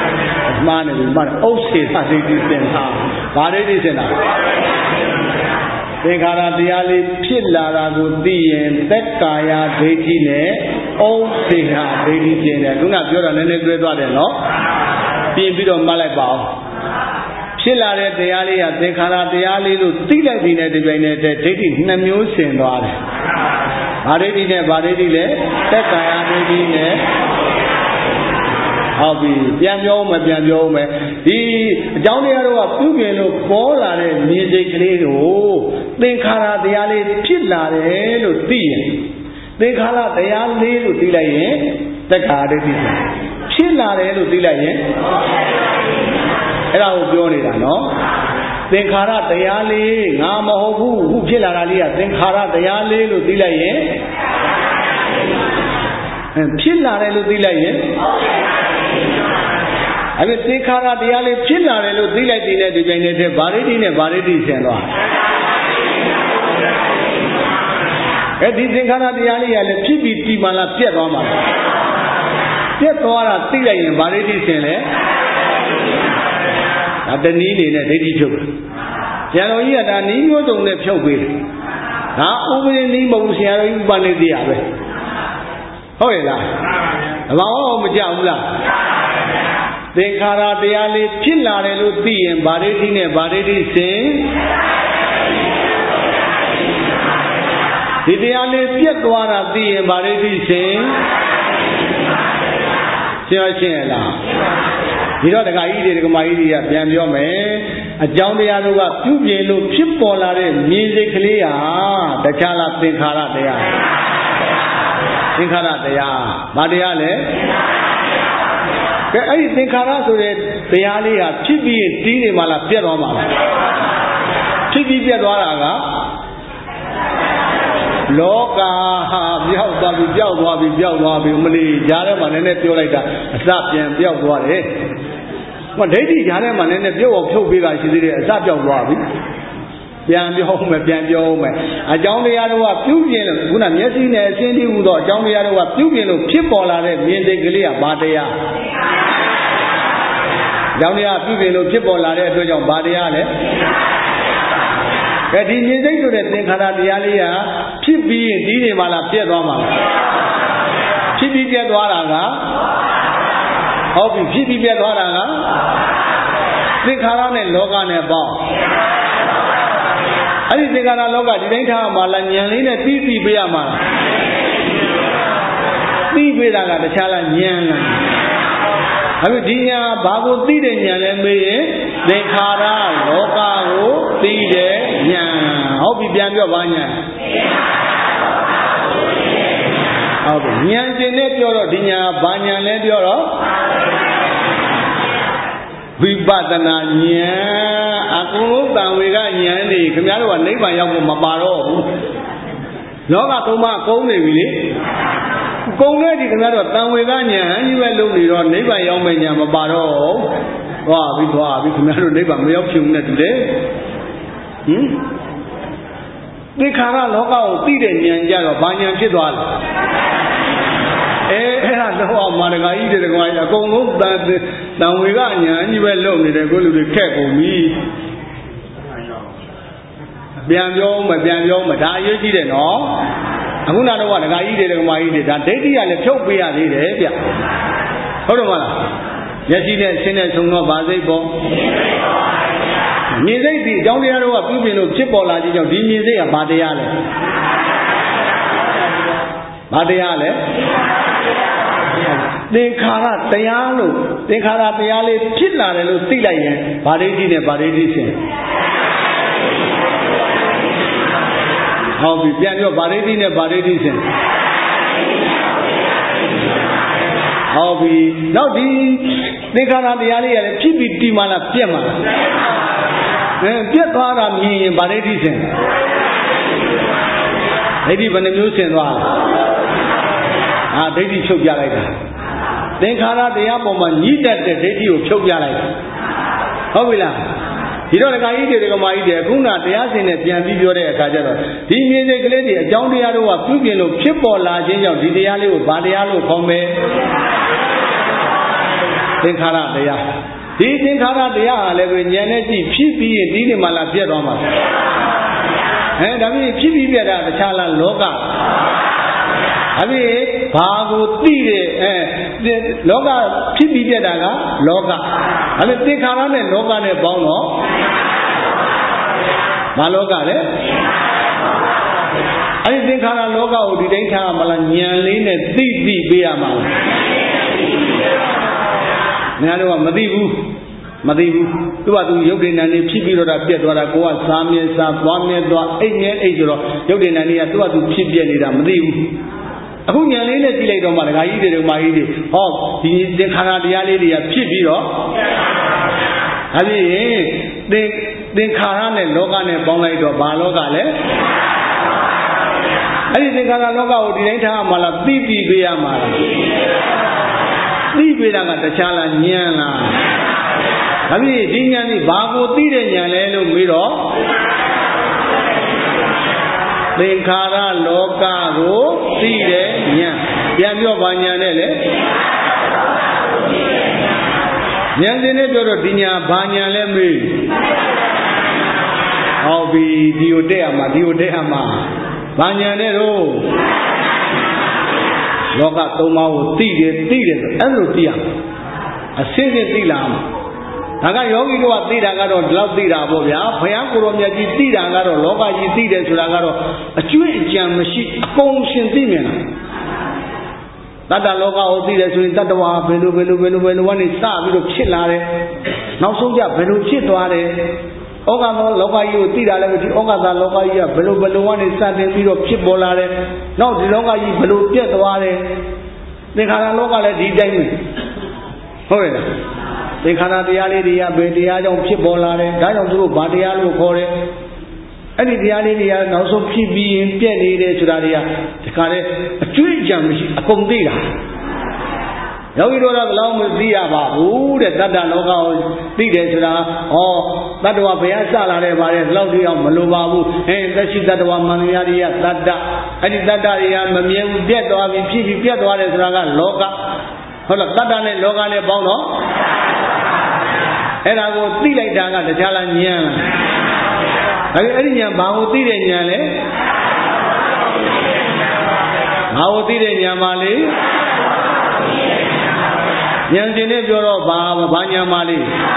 မှားနေပြီမှားတယ်ဥစ္စေသဒိဋ္ဌိဆင်တာဗာဒိဋ္ဌိဆင်တာသင်္ခါရတရားလေးဖြစ်လာတာကိုသိရင်သက်ကာယဒိဋ္ဌိနဲ့ဩစေဟဒိဋ္ဌိကျင်တယ်ခုနပြောတာနည်းနည်းတွဲသွားတယ်နော်ပြင်ပြီးတော့မှတ်လိုက်ပါဦးဖြစ်လာတဲ့တရားလေးကသင်္ခါရတရားလေးလို့သိလိုက်ပြီးတဲ့ဒီပိုင်းနဲ့ဒိဋ္ဌိ2မျိုးဆင်သွားတယ်ဘာဒိဋ္ဌိနဲ့ဘာဒိဋ္ဌိလဲသက်ကာယဒိဋ္ဌိနဲ့ဟုတ်ပြီပြန်ပြောမယ်ဒီအကြောင်းတရားတို့ကပြုပြင်လို့ပေါ်လာတဲ့မြင်စိတ်ကလေးကိုသင်္ခါရတရားလေးဖြစ်လာတယ်လို့သိရင်သင်္ခါရတရားလေးလို့သိလိုက်ရင်သက္ကာဒိဋ္ဌိဖြစ်လာတယ်လို့သိလိုက်ရင်အဲ့ဒါကိုပြောနေတာနော်သင်္ခါရတရားလေးငါမဟုတ်ဘူးခုဖြစ်လာတာလေးကသင်္ခါရတရားလေးလို့သိလိုက်ရင်ဖြစ်လာတယ်လို့သိလိုက်ရင်အဲ့ဒီသင်္ခါရတရားလေးဖြစ်လာတယ်လို့သိလိုက်တဲ့ဒီပိုင်းနဲ့ဗာရိတိနဲ့ဗာရိတိဆင်သွားအဲ့ဒီသင်္ခါရတရားလေးကလည်းဖြစ်ပြီးတီမာလာပြတ်သွားမှာပြတ်သွားတာသိလိုက်ရင်ဗာရိတိဆင်လေဒါတနည်းနေနဲ့ဒိဋ္ဌိဖြုတ်တယ်ဆရာတော်ကြီးကဒါနည်းမျိုးစုံနဲ့ဖြုတ်ပေးတယ်ဒါဥပဒေနည်းမဟုတ်ဆရာတော်ကြီးဥပနိသေယပဲဟုတ်ရဲ့လားအဘောင်းမကြောက်ဘူးလားသင်္ခါရတရားလေးဖြစ်လာတယ်လို့သိရင်ဗာရိတိနဲ့ဗာရိတိဆင်ဒီတရားလေးပြတ်သွားတာသိရင်ဗာရိတိဆင်ရှင်းလားဒီတော့ဒကာကြီးတွေဒကာမကြီးတွေကပြန်ပြောမယ်အကြောင်းတရားတို့ကပြုပြင်လို့ဖြစ်ပေါ်လာတဲ့မြင်စိတ်ကလေးဟာတခြားလားသင်္ခါရတရားသင်္ခါရတရားဘာတရားလဲကဲအဲ့ဒီသင်္ခါရဆိုတဲ့တရားလေးဟာဖြစ်ပြီးတီးနေမှလားပြတ်သွားမှလားဖြစ်ပြီးပြတ်သွားတာကလောကဟာပြောက်သွားပြီမလီကြားထဲမှာနည်းနည်းပြောလိုက်တာအစပြန်ပြောက်သွားတယ်ဟောဒိဋ္ဌိကြားထဲမှာနည်းနည်းပြုတ်အောင်ဖြုတ်ပေးတာရှိသေးတယ်အစပြောက်သွားပြီပြန်ပြောမယ်အကြောင်းတရားတို့ကပြုပြင်လို့ခုနမျက်စိနဲ့အရှင်းတည်းဟူသောအကြောင်းတရားတို့ကပြုပြင်လို့ဖြစ်ပေါ်လာတဲ့မြင်စိတ်ကလေးကဘာတရားအကြောင်းတရားပြုပြင်လို့ဖြစ်ပေါ်လာတဲ့အတွက်ကြောင့်ဘာတရားလဲဒီမြင်စိတ်ဆိုတဲ့သင်္ခါရတရားလေးကဖြစ်ပြီးရင်ဒီနေမှာလားပြတ်သွားမှာလားဖြစ်ပြီးပြတ်သွားတာကဟုတ်ပြီဖြစ်ပြီးပြတ်သွားတာကသင်္ခါရနဲ့လောကနဲ့ပေါင်းအဲ့ဒီသင်္ခါရလောကဒီတိုင်းထားမှာလားဉာဏ်လေးနဲ့သိပေးရမှာလားသိပေးတာကတခြားလားဉာဏ်လားအဲ့ဒီဉာဏ်ဘာကိုသိတဲ့ဉာဏ်လဲမေးရင်သင်္ခါရလောကကိုသိတဲ့ဉာဏ်ဟုတ်ပြီပြန်ပြောပါဉာဏ်ဟုတ်ပြီဉာဏ်ရှင်နဲ့ပြောတော့ဒီဉာဏ်ဘာဉာဏ်လဲပြောတော့ဝိပဿနာဉာဏ်အကုန်လုံးတန်ဝေကဉာဏ်နေခင်ဗျားတို့ကနိဗ္ဗာန်ရောက်ဖို့မပါတော့ဘူးလောကသုံးပါးကုန်းနေပြီလေကုန်းတဲ့ဒီခင်ဗျားတို့တန်ဝေကဉာဏ်ကြီးပဲလုံးနေတော့နိဗ္ဗာန်ရောက်မယ့်ဉာဏ်မပါတော့သွားပြီခင်ဗျားတို့နိဗ္ဗာန်မရောက်ချင်ဘူးနဲ့တူတယ်သင်္ခါရလောကကိုသိတဲ့ဉာဏ်ကြတော့ဘာဉာဏ်ဖြစ်သွားလဲအဲ့ဒါတော့မာနဂါကြီးတဲ့ကောင်ကြီးအကုန်လုံးတန်ဝေကဉာဏ်ကြီးပဲလုံနေတယ်ကိုလူတွေခက်ကုန်ပြီပြန်ပြောမဒါအရေးကြီးတယ်နော်အခုနောက်တော့ဒကာကြီးတွေဒကာမကြီးတွေဒါဒိဋ္ဌိကလည်းဖြုတ်ပေးရသေးတယ်ဗျဟုတ်တယ်မလားမျက်စိနဲ့ရှင်းတဲ့ဆုံးတော့ဗာစိတ်ပေါ်မြင်စိတ်ဒီအကြောင်းတရားတို့ကပြုပြင်လို့ဖြစ်ပေါ်လာခြင်းကြောင့်ဒီမြင်စိတ်ကဘာတရားလဲသင်္ခါရတရားလို့သင်္ခါရတရားလေးဖြစ်လာတယ်လို့သိလိုက်ရင်ဗာဒိဋ္ဌိနဲ့ဗာဒိဋ္ဌိဆင်ဟုတ်ပြီပြန်ပြောဗာဒိဋ္ဌိနဲ့ဗာဒိဋ္ဌိဆင်ဟုတ်ပြီနောက်ဒီသင်္ခါရတရားလေးကလည်းဖြစ်ပြီးတီမာလားပြတ်မှာလားပြတ်သွားတာမြင်ရင်ဗာဒိဋ္ဌိဆင်ဒိဋ္ဌိဘယ်နှမျိုးဆင်သွားလဲဒိဋ္ဌိဖြုတ်ပြလိုက်တာသင်္ခါရတရားပေါ်မှာညှိတတ်တဲ့ဒိဋ္ဌိကိုဖြုတ်ပြလိုက်ဟုတ်ပြီလားဒီတော့ဒကာကြီးတွေဒကာမကြီးတွေအခုနတရားစင်နဲ့ပြန်ပြီးပြောတဲ့အခါကျတော့ဒီမြင်စိတ်ကလေးတွေအကြောင်းတရားတို့ကပြုပြင်လို့ဖြစ်ပေါ်လာခြင်းကြောင့်ဒီတရားလေးကိုဗာတရားလို့ခေါ်မယ်သင်္ခါရတရားဒီသင်္ခါရတရားဟာလည်းပဲဉာဏ်နဲ့ကြည့်ဖြစ်ပြီးရင်ဒီနေမှာလားပြတ်သွားမှာဒါပြီးဖြစ်ပြီးပြတာတခြားလားလောကဒါပြီးဘာကိုသိတယ်လောကဖြစ်ပြီးပြတာကလောကဒါပြီးသင်္ခါရနဲ့လောကနဲ့ပေါင်းတော့ဘာလောကလဲအဲ့ဒီသင်္ခါရလောကကိုဒီတိုင်းထားမလားဉာဏ်လေးနဲ့သိပေးရမှာများတော့မသိဘူးသူကသူရုပ်တည်နာနေဖြစ်ပြီးတော့တာပြက်သွားတာကိုကစားမြဲစားသွားမြဲသွားအိတ်မြဲအိတ်ဆိုတော့ရုပ်တည်နာနေကသူကသူဖြစ်ပြက်နေတာမသိဘူးအခုဉာဏ်လေးနဲ့ကြည့်လိုက်တော့မှဒကာကြီးတွေမာကြီးတွေဟောဒီသင်္ခါရတရားလေးတွေကဖြစ်ပြီးတော့ဒါဖြစ်ရင်သင်္ခါရနဲ့လောကနဲ့ပေါင်းလိုက်တော့ဘာလောကလဲအဲ့ဒီသင်္ခါရလောကကိုဒီတိုင်းထားမှလားသိပေးရမှာလားသိပေးတာကတခြားလားဉာဏ်လားဒါဖြစ်ဒီဉာဏ်นี่ဘာကိုသိတဲ့ဉာဏ်လဲလို့မေးတော့သင်္ခါရလောကကိုသိတဲ့ဉာဏ်ပြန်ပြောဘာဉာဏ်နဲ့လဲဉာဏ်စဉ်နဲ့ပြောတော့ဒီဉာဏ်ဘာဉာဏ်လဲမေးဟောပြီဒီကိုတက်ရမှာဘာဉာဏ်နဲ့တော့လောကသုံးပါးကိုသိတယ်ဆိုအဲ့လိုသိရအစင်းစင်းသိလာမှာဒါကယောဂီတို့ကသိတာကတော့ဒီလောက်သိတာပေါ့ဗျာဘုရားကိုယ်တော်မြတ်ကြီးသိတာကတော့လောကကြီးသိတယ်ဆိုတာကတော့အကျွင့်အကြံမရှိအကုန်ရှင်သိမြင်တာတတ္တလောကကိုသိတယ်ဆိုရင်တတ္တဝါဘယ်လိုကနေစပြီးတော့ဖြစ်လာတယ်နောက်ဆုံးကျဘယ်လိုဖြစ်သွားတယ်ဩဃသောလောကကြီးကိုသိတာလည်းမရှိဩဃသာလောကကြီးကဘယ်လိုကနေစတင်ပြီးတော့ဖြစ်ပေါ်လာတယ်နောက်ဒီလောကကြီးဘယ်လိုပြတ်သွားတယ်သင်္ခါရလောကလည်းဒီတိုင်းပဲဟုတ်ရဲ့လားသင်္ခါရတရားလေးတွေကဘယ်တရားကြောင့်ဖြစ်ပေါ်လာတယ်ဒါကြောင့်သူတို့ဘာတရားလို့ခေါ်တယ်အဲ့ဒီတရားလေးတွေကနောက်ဆုံးဖြစ်ပြီးရင်ပြက်နေတယ်ဆိုတာတွေကဒီခါလေးအကျွေးကြံမရှိအကုန်သိတာယောဂီတို့ကဘယ်လောက်မသိရပါဘူးတဲ့တတ္တလောကကိုသိတယ်ဆိုတာတတ္တဝါဘယ်ကစလာတယ်ဗါတဲ့ဒီလောက်သိအောင်မလိုပါဘူးသက်ရှိတတ္တဝါမန္တရာတွေကတတ္တအဲ့ဒီတတ္တတွေကမမြဲဘူးပြက်သွားပြီဖြစ်ပြီးပြက်သွားတယ်ဆိုတာကလောကဟုတ်လားတတ္တနဲ့လောကနဲ့ပေါင်းတော့အဲ့ဒါကိုသိလိုက်တာကတခြားလားဉာဏ်လားအဲ့ဒီဉာဏ်ဘာကိုသိတဲ့ဉာဏ်လဲဘာကိုသိတဲ့ဉာဏ်ပါလေဉာဏ်ရှင်နဲ့ပြောတော့ဘာဉာဏ်ပါလေ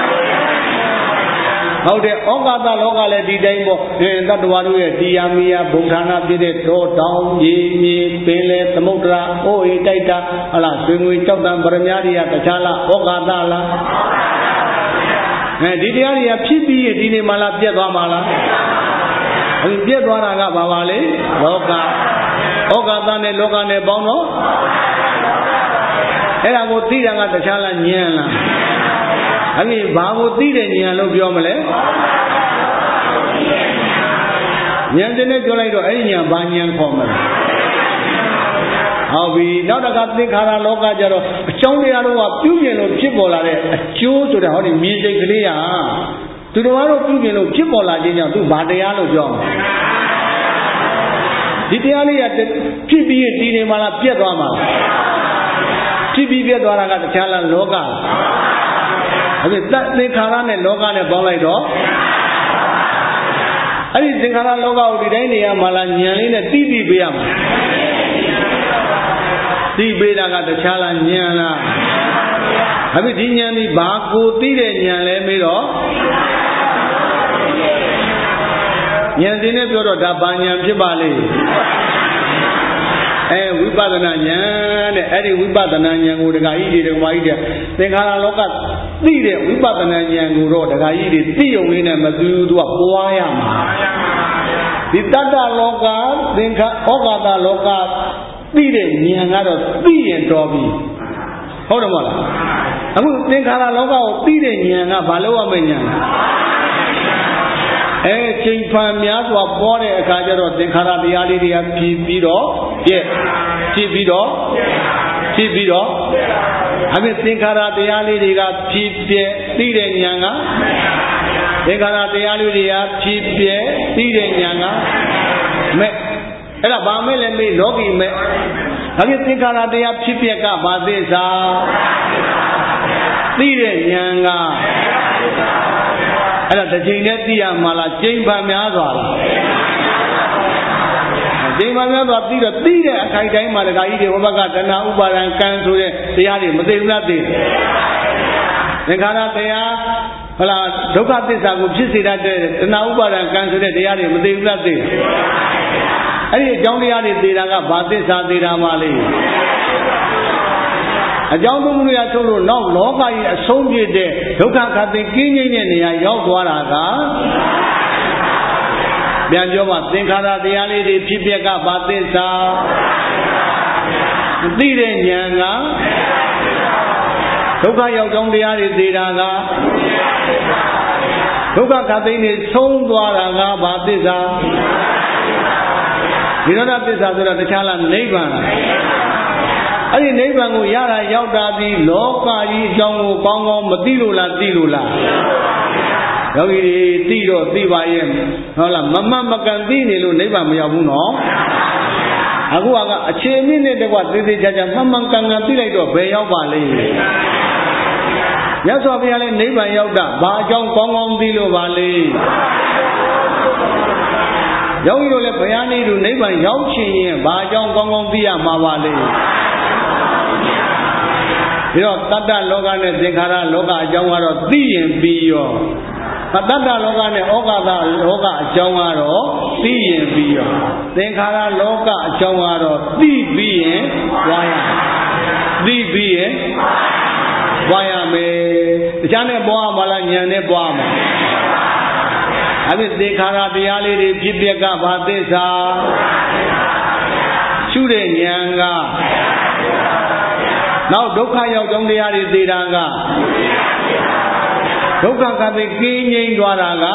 ဟုတ်တယ်ဩဃတလောကလည်းဒီတိုင်းပေါ့တတ္တဝါတို့ရဲ့တရားမီယာဘုံဌာနဖြစ်တဲ့တောတောင်ရေမြေပင်လေသမုဒ္ဒရာအိုးအေးတိုက်တာဟလားဆွေငွေကြောက်တံပရမ ्या တွေကတခြားလားဩဃတလားဒီတရားတွေကဖြစ်ပြီးရင်ဒီနေ့မှလားပြတ်သွားမှာလားပြတ်သွားတာကဘာပါလဲလောကဩဃတနဲ့လောကနဲ့ပေါင်းတော့အဲ့ဒါကိုသိတာကတခြားလားဉာဏ်လားအဲ့ဒီဘာကိုသိတဲ့ဉာဏ်လို့ပြောမလဲဉာဏ်တဲ့နဲ့ပြောလိုက်တော့အဲ့ဒီဉာဏ်ဘာဉာဏ်ခေါ်မလဲဟုတ်ပြီနောက်တစ်ခါသင်္ခါရလောကကြတော့အကြောင်းတရားတို့ကပြုမြင်လို့ဖြစ်ပေါ်လာတဲ့အကျိုးဆိုတာဟောဒီမြင်စိတ်ကလေးဟာသူတော်ဘာလို့ပြုမြင်လို့ဖြစ်ပေါ်လာခြင်းကြောင့်သူဘာတရားလို့ပြောမှာဒီတရားလေးကဖြစ်ပြီးဒီနေမှာလားပြတ်သွားမှာလားဖြစ်ပြီးပြတ်သွားတာကတခြားလားလောကအဲ့ဒီသင်္ခါရနဲ့လောကနဲ့ပေါင်းလိုက်တော့အဲ့ဒီသင်္ခါရလောကကိုဒီတိုင်းနေရမှာလားဉာဏ်လေးနဲ့သိပေးရမှာသိပေးတာကတခြားလားဉာဏ်လားအဲ့ဒီဒီဉာဏ်ဒီဘာကိုသိတဲ့ဉာဏ်လဲမေးတော့ဉာဏ်စဉ်နဲ့ပြောတော့ဒါဘာဉာဏ်ဖြစ်ပါလိမ့်ဝိပဿနာဉာဏ်တဲ့အဲ့ဒီဝိပဿနာဉာဏ်ကိုဒကာကြီးတွေဒကာမကြီးတွေသင်္ခါရလောကသိတဲ့ဝိပဿနာဉာဏ်ကိုတော့ဒကာကြီးတွေသိုံလေးနဲ့မသိဘူးသူကပွားရမှာဒီတတ္တလောကသင်္ခါဩဃတလောကသိတဲ့ဉာဏ်ကတော့သိရင်တော်ပြီဟုတ်တယ်မဟုတ်လားအခုသင်္ခါရလောကကိုသိတဲ့ဉာဏ်ကဘာလို့ရမဉာဏ်ချိန်ဖန်များစွာပေါ်တဲ့အခါကျတော့သင်္ခါရတရားလေးတွေကဖြစ်ပြီးတော့ဖြစ်ပြီးတော့အမေသင်္ခါရတရားလေးတွေကဖြစ်ပြသိတဲ့ဉာဏ်ကသင်္ခါရတရားလေးတွေကဖြစ်ပြသိတဲ့ဉာဏ်ကမဲ့အဲ့ဒါဘာမဲ့လဲမေးလောကီမဲ့ဒါပြသင်္ခါရတရားဖြစ်ပြကဘာသစ္စာသိတဲ့ဉာဏ်ကအဲ့ဒါတစ်ချိန်နဲ့သိရမှာလားချိန်ဖန်များစွာလားချိန်မှများစွာသိတော့သိတဲ့အခိုက်တိုင်းမှာတခါကြီးတွေဘဝကတဏှာဥပါဒံကံဆိုတဲ့တရားတွေမသိဘူးလားသိသင်္ခါရတရားဟုတ်လားဒုက္ခသစ္စာကိုဖြစ်စေတတ်တဲ့တဏှာဥပါဒံကံဆိုတဲ့တရားတွေမသိဘူးလားသိအဲ့ဒီအကြောင်းတရားတွေသိတာကဘာသစ္စာသိတာမှလဲအကြောင်းသုံးခုရထုတ်လို့နောက်လောကကြီးအဆုံးပြည့်တဲ့ဒုက္ခခတ်သိကင်းငြိမ်းတဲ့နေရာရောက်သွားတာကပြန်ပြောမှသင်္ခါရတရားလေးတွေဖြစ်ပျက်ကဘာသစ္စာသိတဲ့ဉာဏ်ကဒုက္ခရောက်ကြောင်းတရားတွေသိတာကဒုက္ခခတ်သိနေဆုံးသွားတာကဘာသစ္စာနိရောဓသစ္စာဆိုတော့တခြားလားနိဗ္ဗာန်လားအဲ့ဒီနိဗ္ဗာန်ကိုရတာရောက်တာပြီးလောကကြီးအကြောင်းကိုကောင်းကောင်းမသိလို့လားသိလို့လားယောဂီတွေသိတော့သိပါရဲ့ဟုတ်လားမမမကန်သိနေလို့နိဗ္ဗာန်မရောက်ဘူးနော်အခုကအခြေအမြင့်နဲ့တကွသေသေးချာချာမှန်မှန်ကန်ကန်သိလိုက်တော့ဘယ်ရောက်ပါလဲမြတ်စွာဘုရားလည်းနိဗ္ဗာန်ရောက်တာဘာအကြောင်းကောင်းကောင်းသိလို့ပါလဲယောဂီတို့လည်းဘုရားနည်းတူနိဗ္ဗာန်ရောက်ချင်ရင်ဘာအကြောင်းကောင်းကောင်းသိရမှာပါလဲဒီတော့တတ္တလောကနဲ့သင်္ခါရလောကအကြောင်းကတော့သိရင်ပြီးရောတတ္တလောကနဲ့ဩဃာတလောကအကြောင်းကတော့သိရင်ပြီးရောသင်္ခါရလောကအကြောင်းကတော့သိပြီးရင်ဝါရသိပြီးရင်ဝါရမယ်တခြားနဲ့ပွားမှာလားဉာဏ်နဲ့ပွားမှာအဲ့ဒီသင်္ခါရတရားလေးတွေဖြစ်ပျက်ကဘာသစ္စာရှုတဲ့ဉာဏ်ကနောက်ဒုက္ခရောက်ကြောင်းတရားတွေသိတာကဒုက္ခကတိကင်းငြိမ်းသွားတာက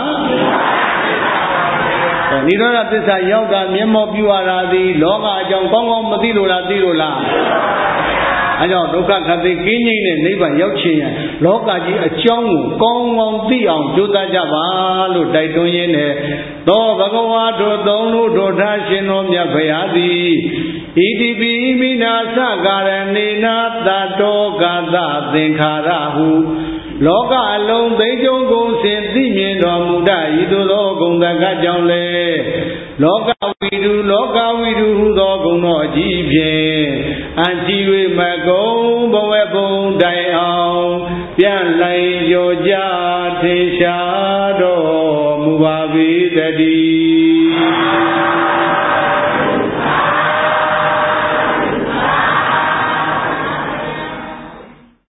နိရောဓသစ္စာရောက်တာမျက်မှောက်ပြုရတာဒီလောကအကြောင်းကောင်းကောင်းမသိလို့လားသိလို့လားအဲကြောင့်ဒုက္ခခတိကင်းငြိမ်းတဲ့နိဗ္ဗာန်ရောက်ခြင်းရလောကကြီးအကြောင်းကိုကောင်းကောင်းသိအောင်ကြိုးစားကြပါလို့တိုက်တွန်းရင်းနဲ့သောဘဂဝါတို့သုံးလို့တို့ထားရှင်တော်မြတ်ဖရာသည်ဣတိပိမိနာသကာရဏေနာတတောကသသင်္ခါရဟုလောကအလုံးသိကြုံကုန်စဉ်သိမြင်တော်မူတတ်ဤသို့သောဂုဏ်တကကြောင့်လေလောကဝိတုဟုသောဂုဏ်တော်အကြီးဖြင့်အံကြည်၍မကုံဘဝဘုံတိုင်အောင်ပြန်လိုက်ကြောကြထင်ရှားတော်မူပါ၏တည်း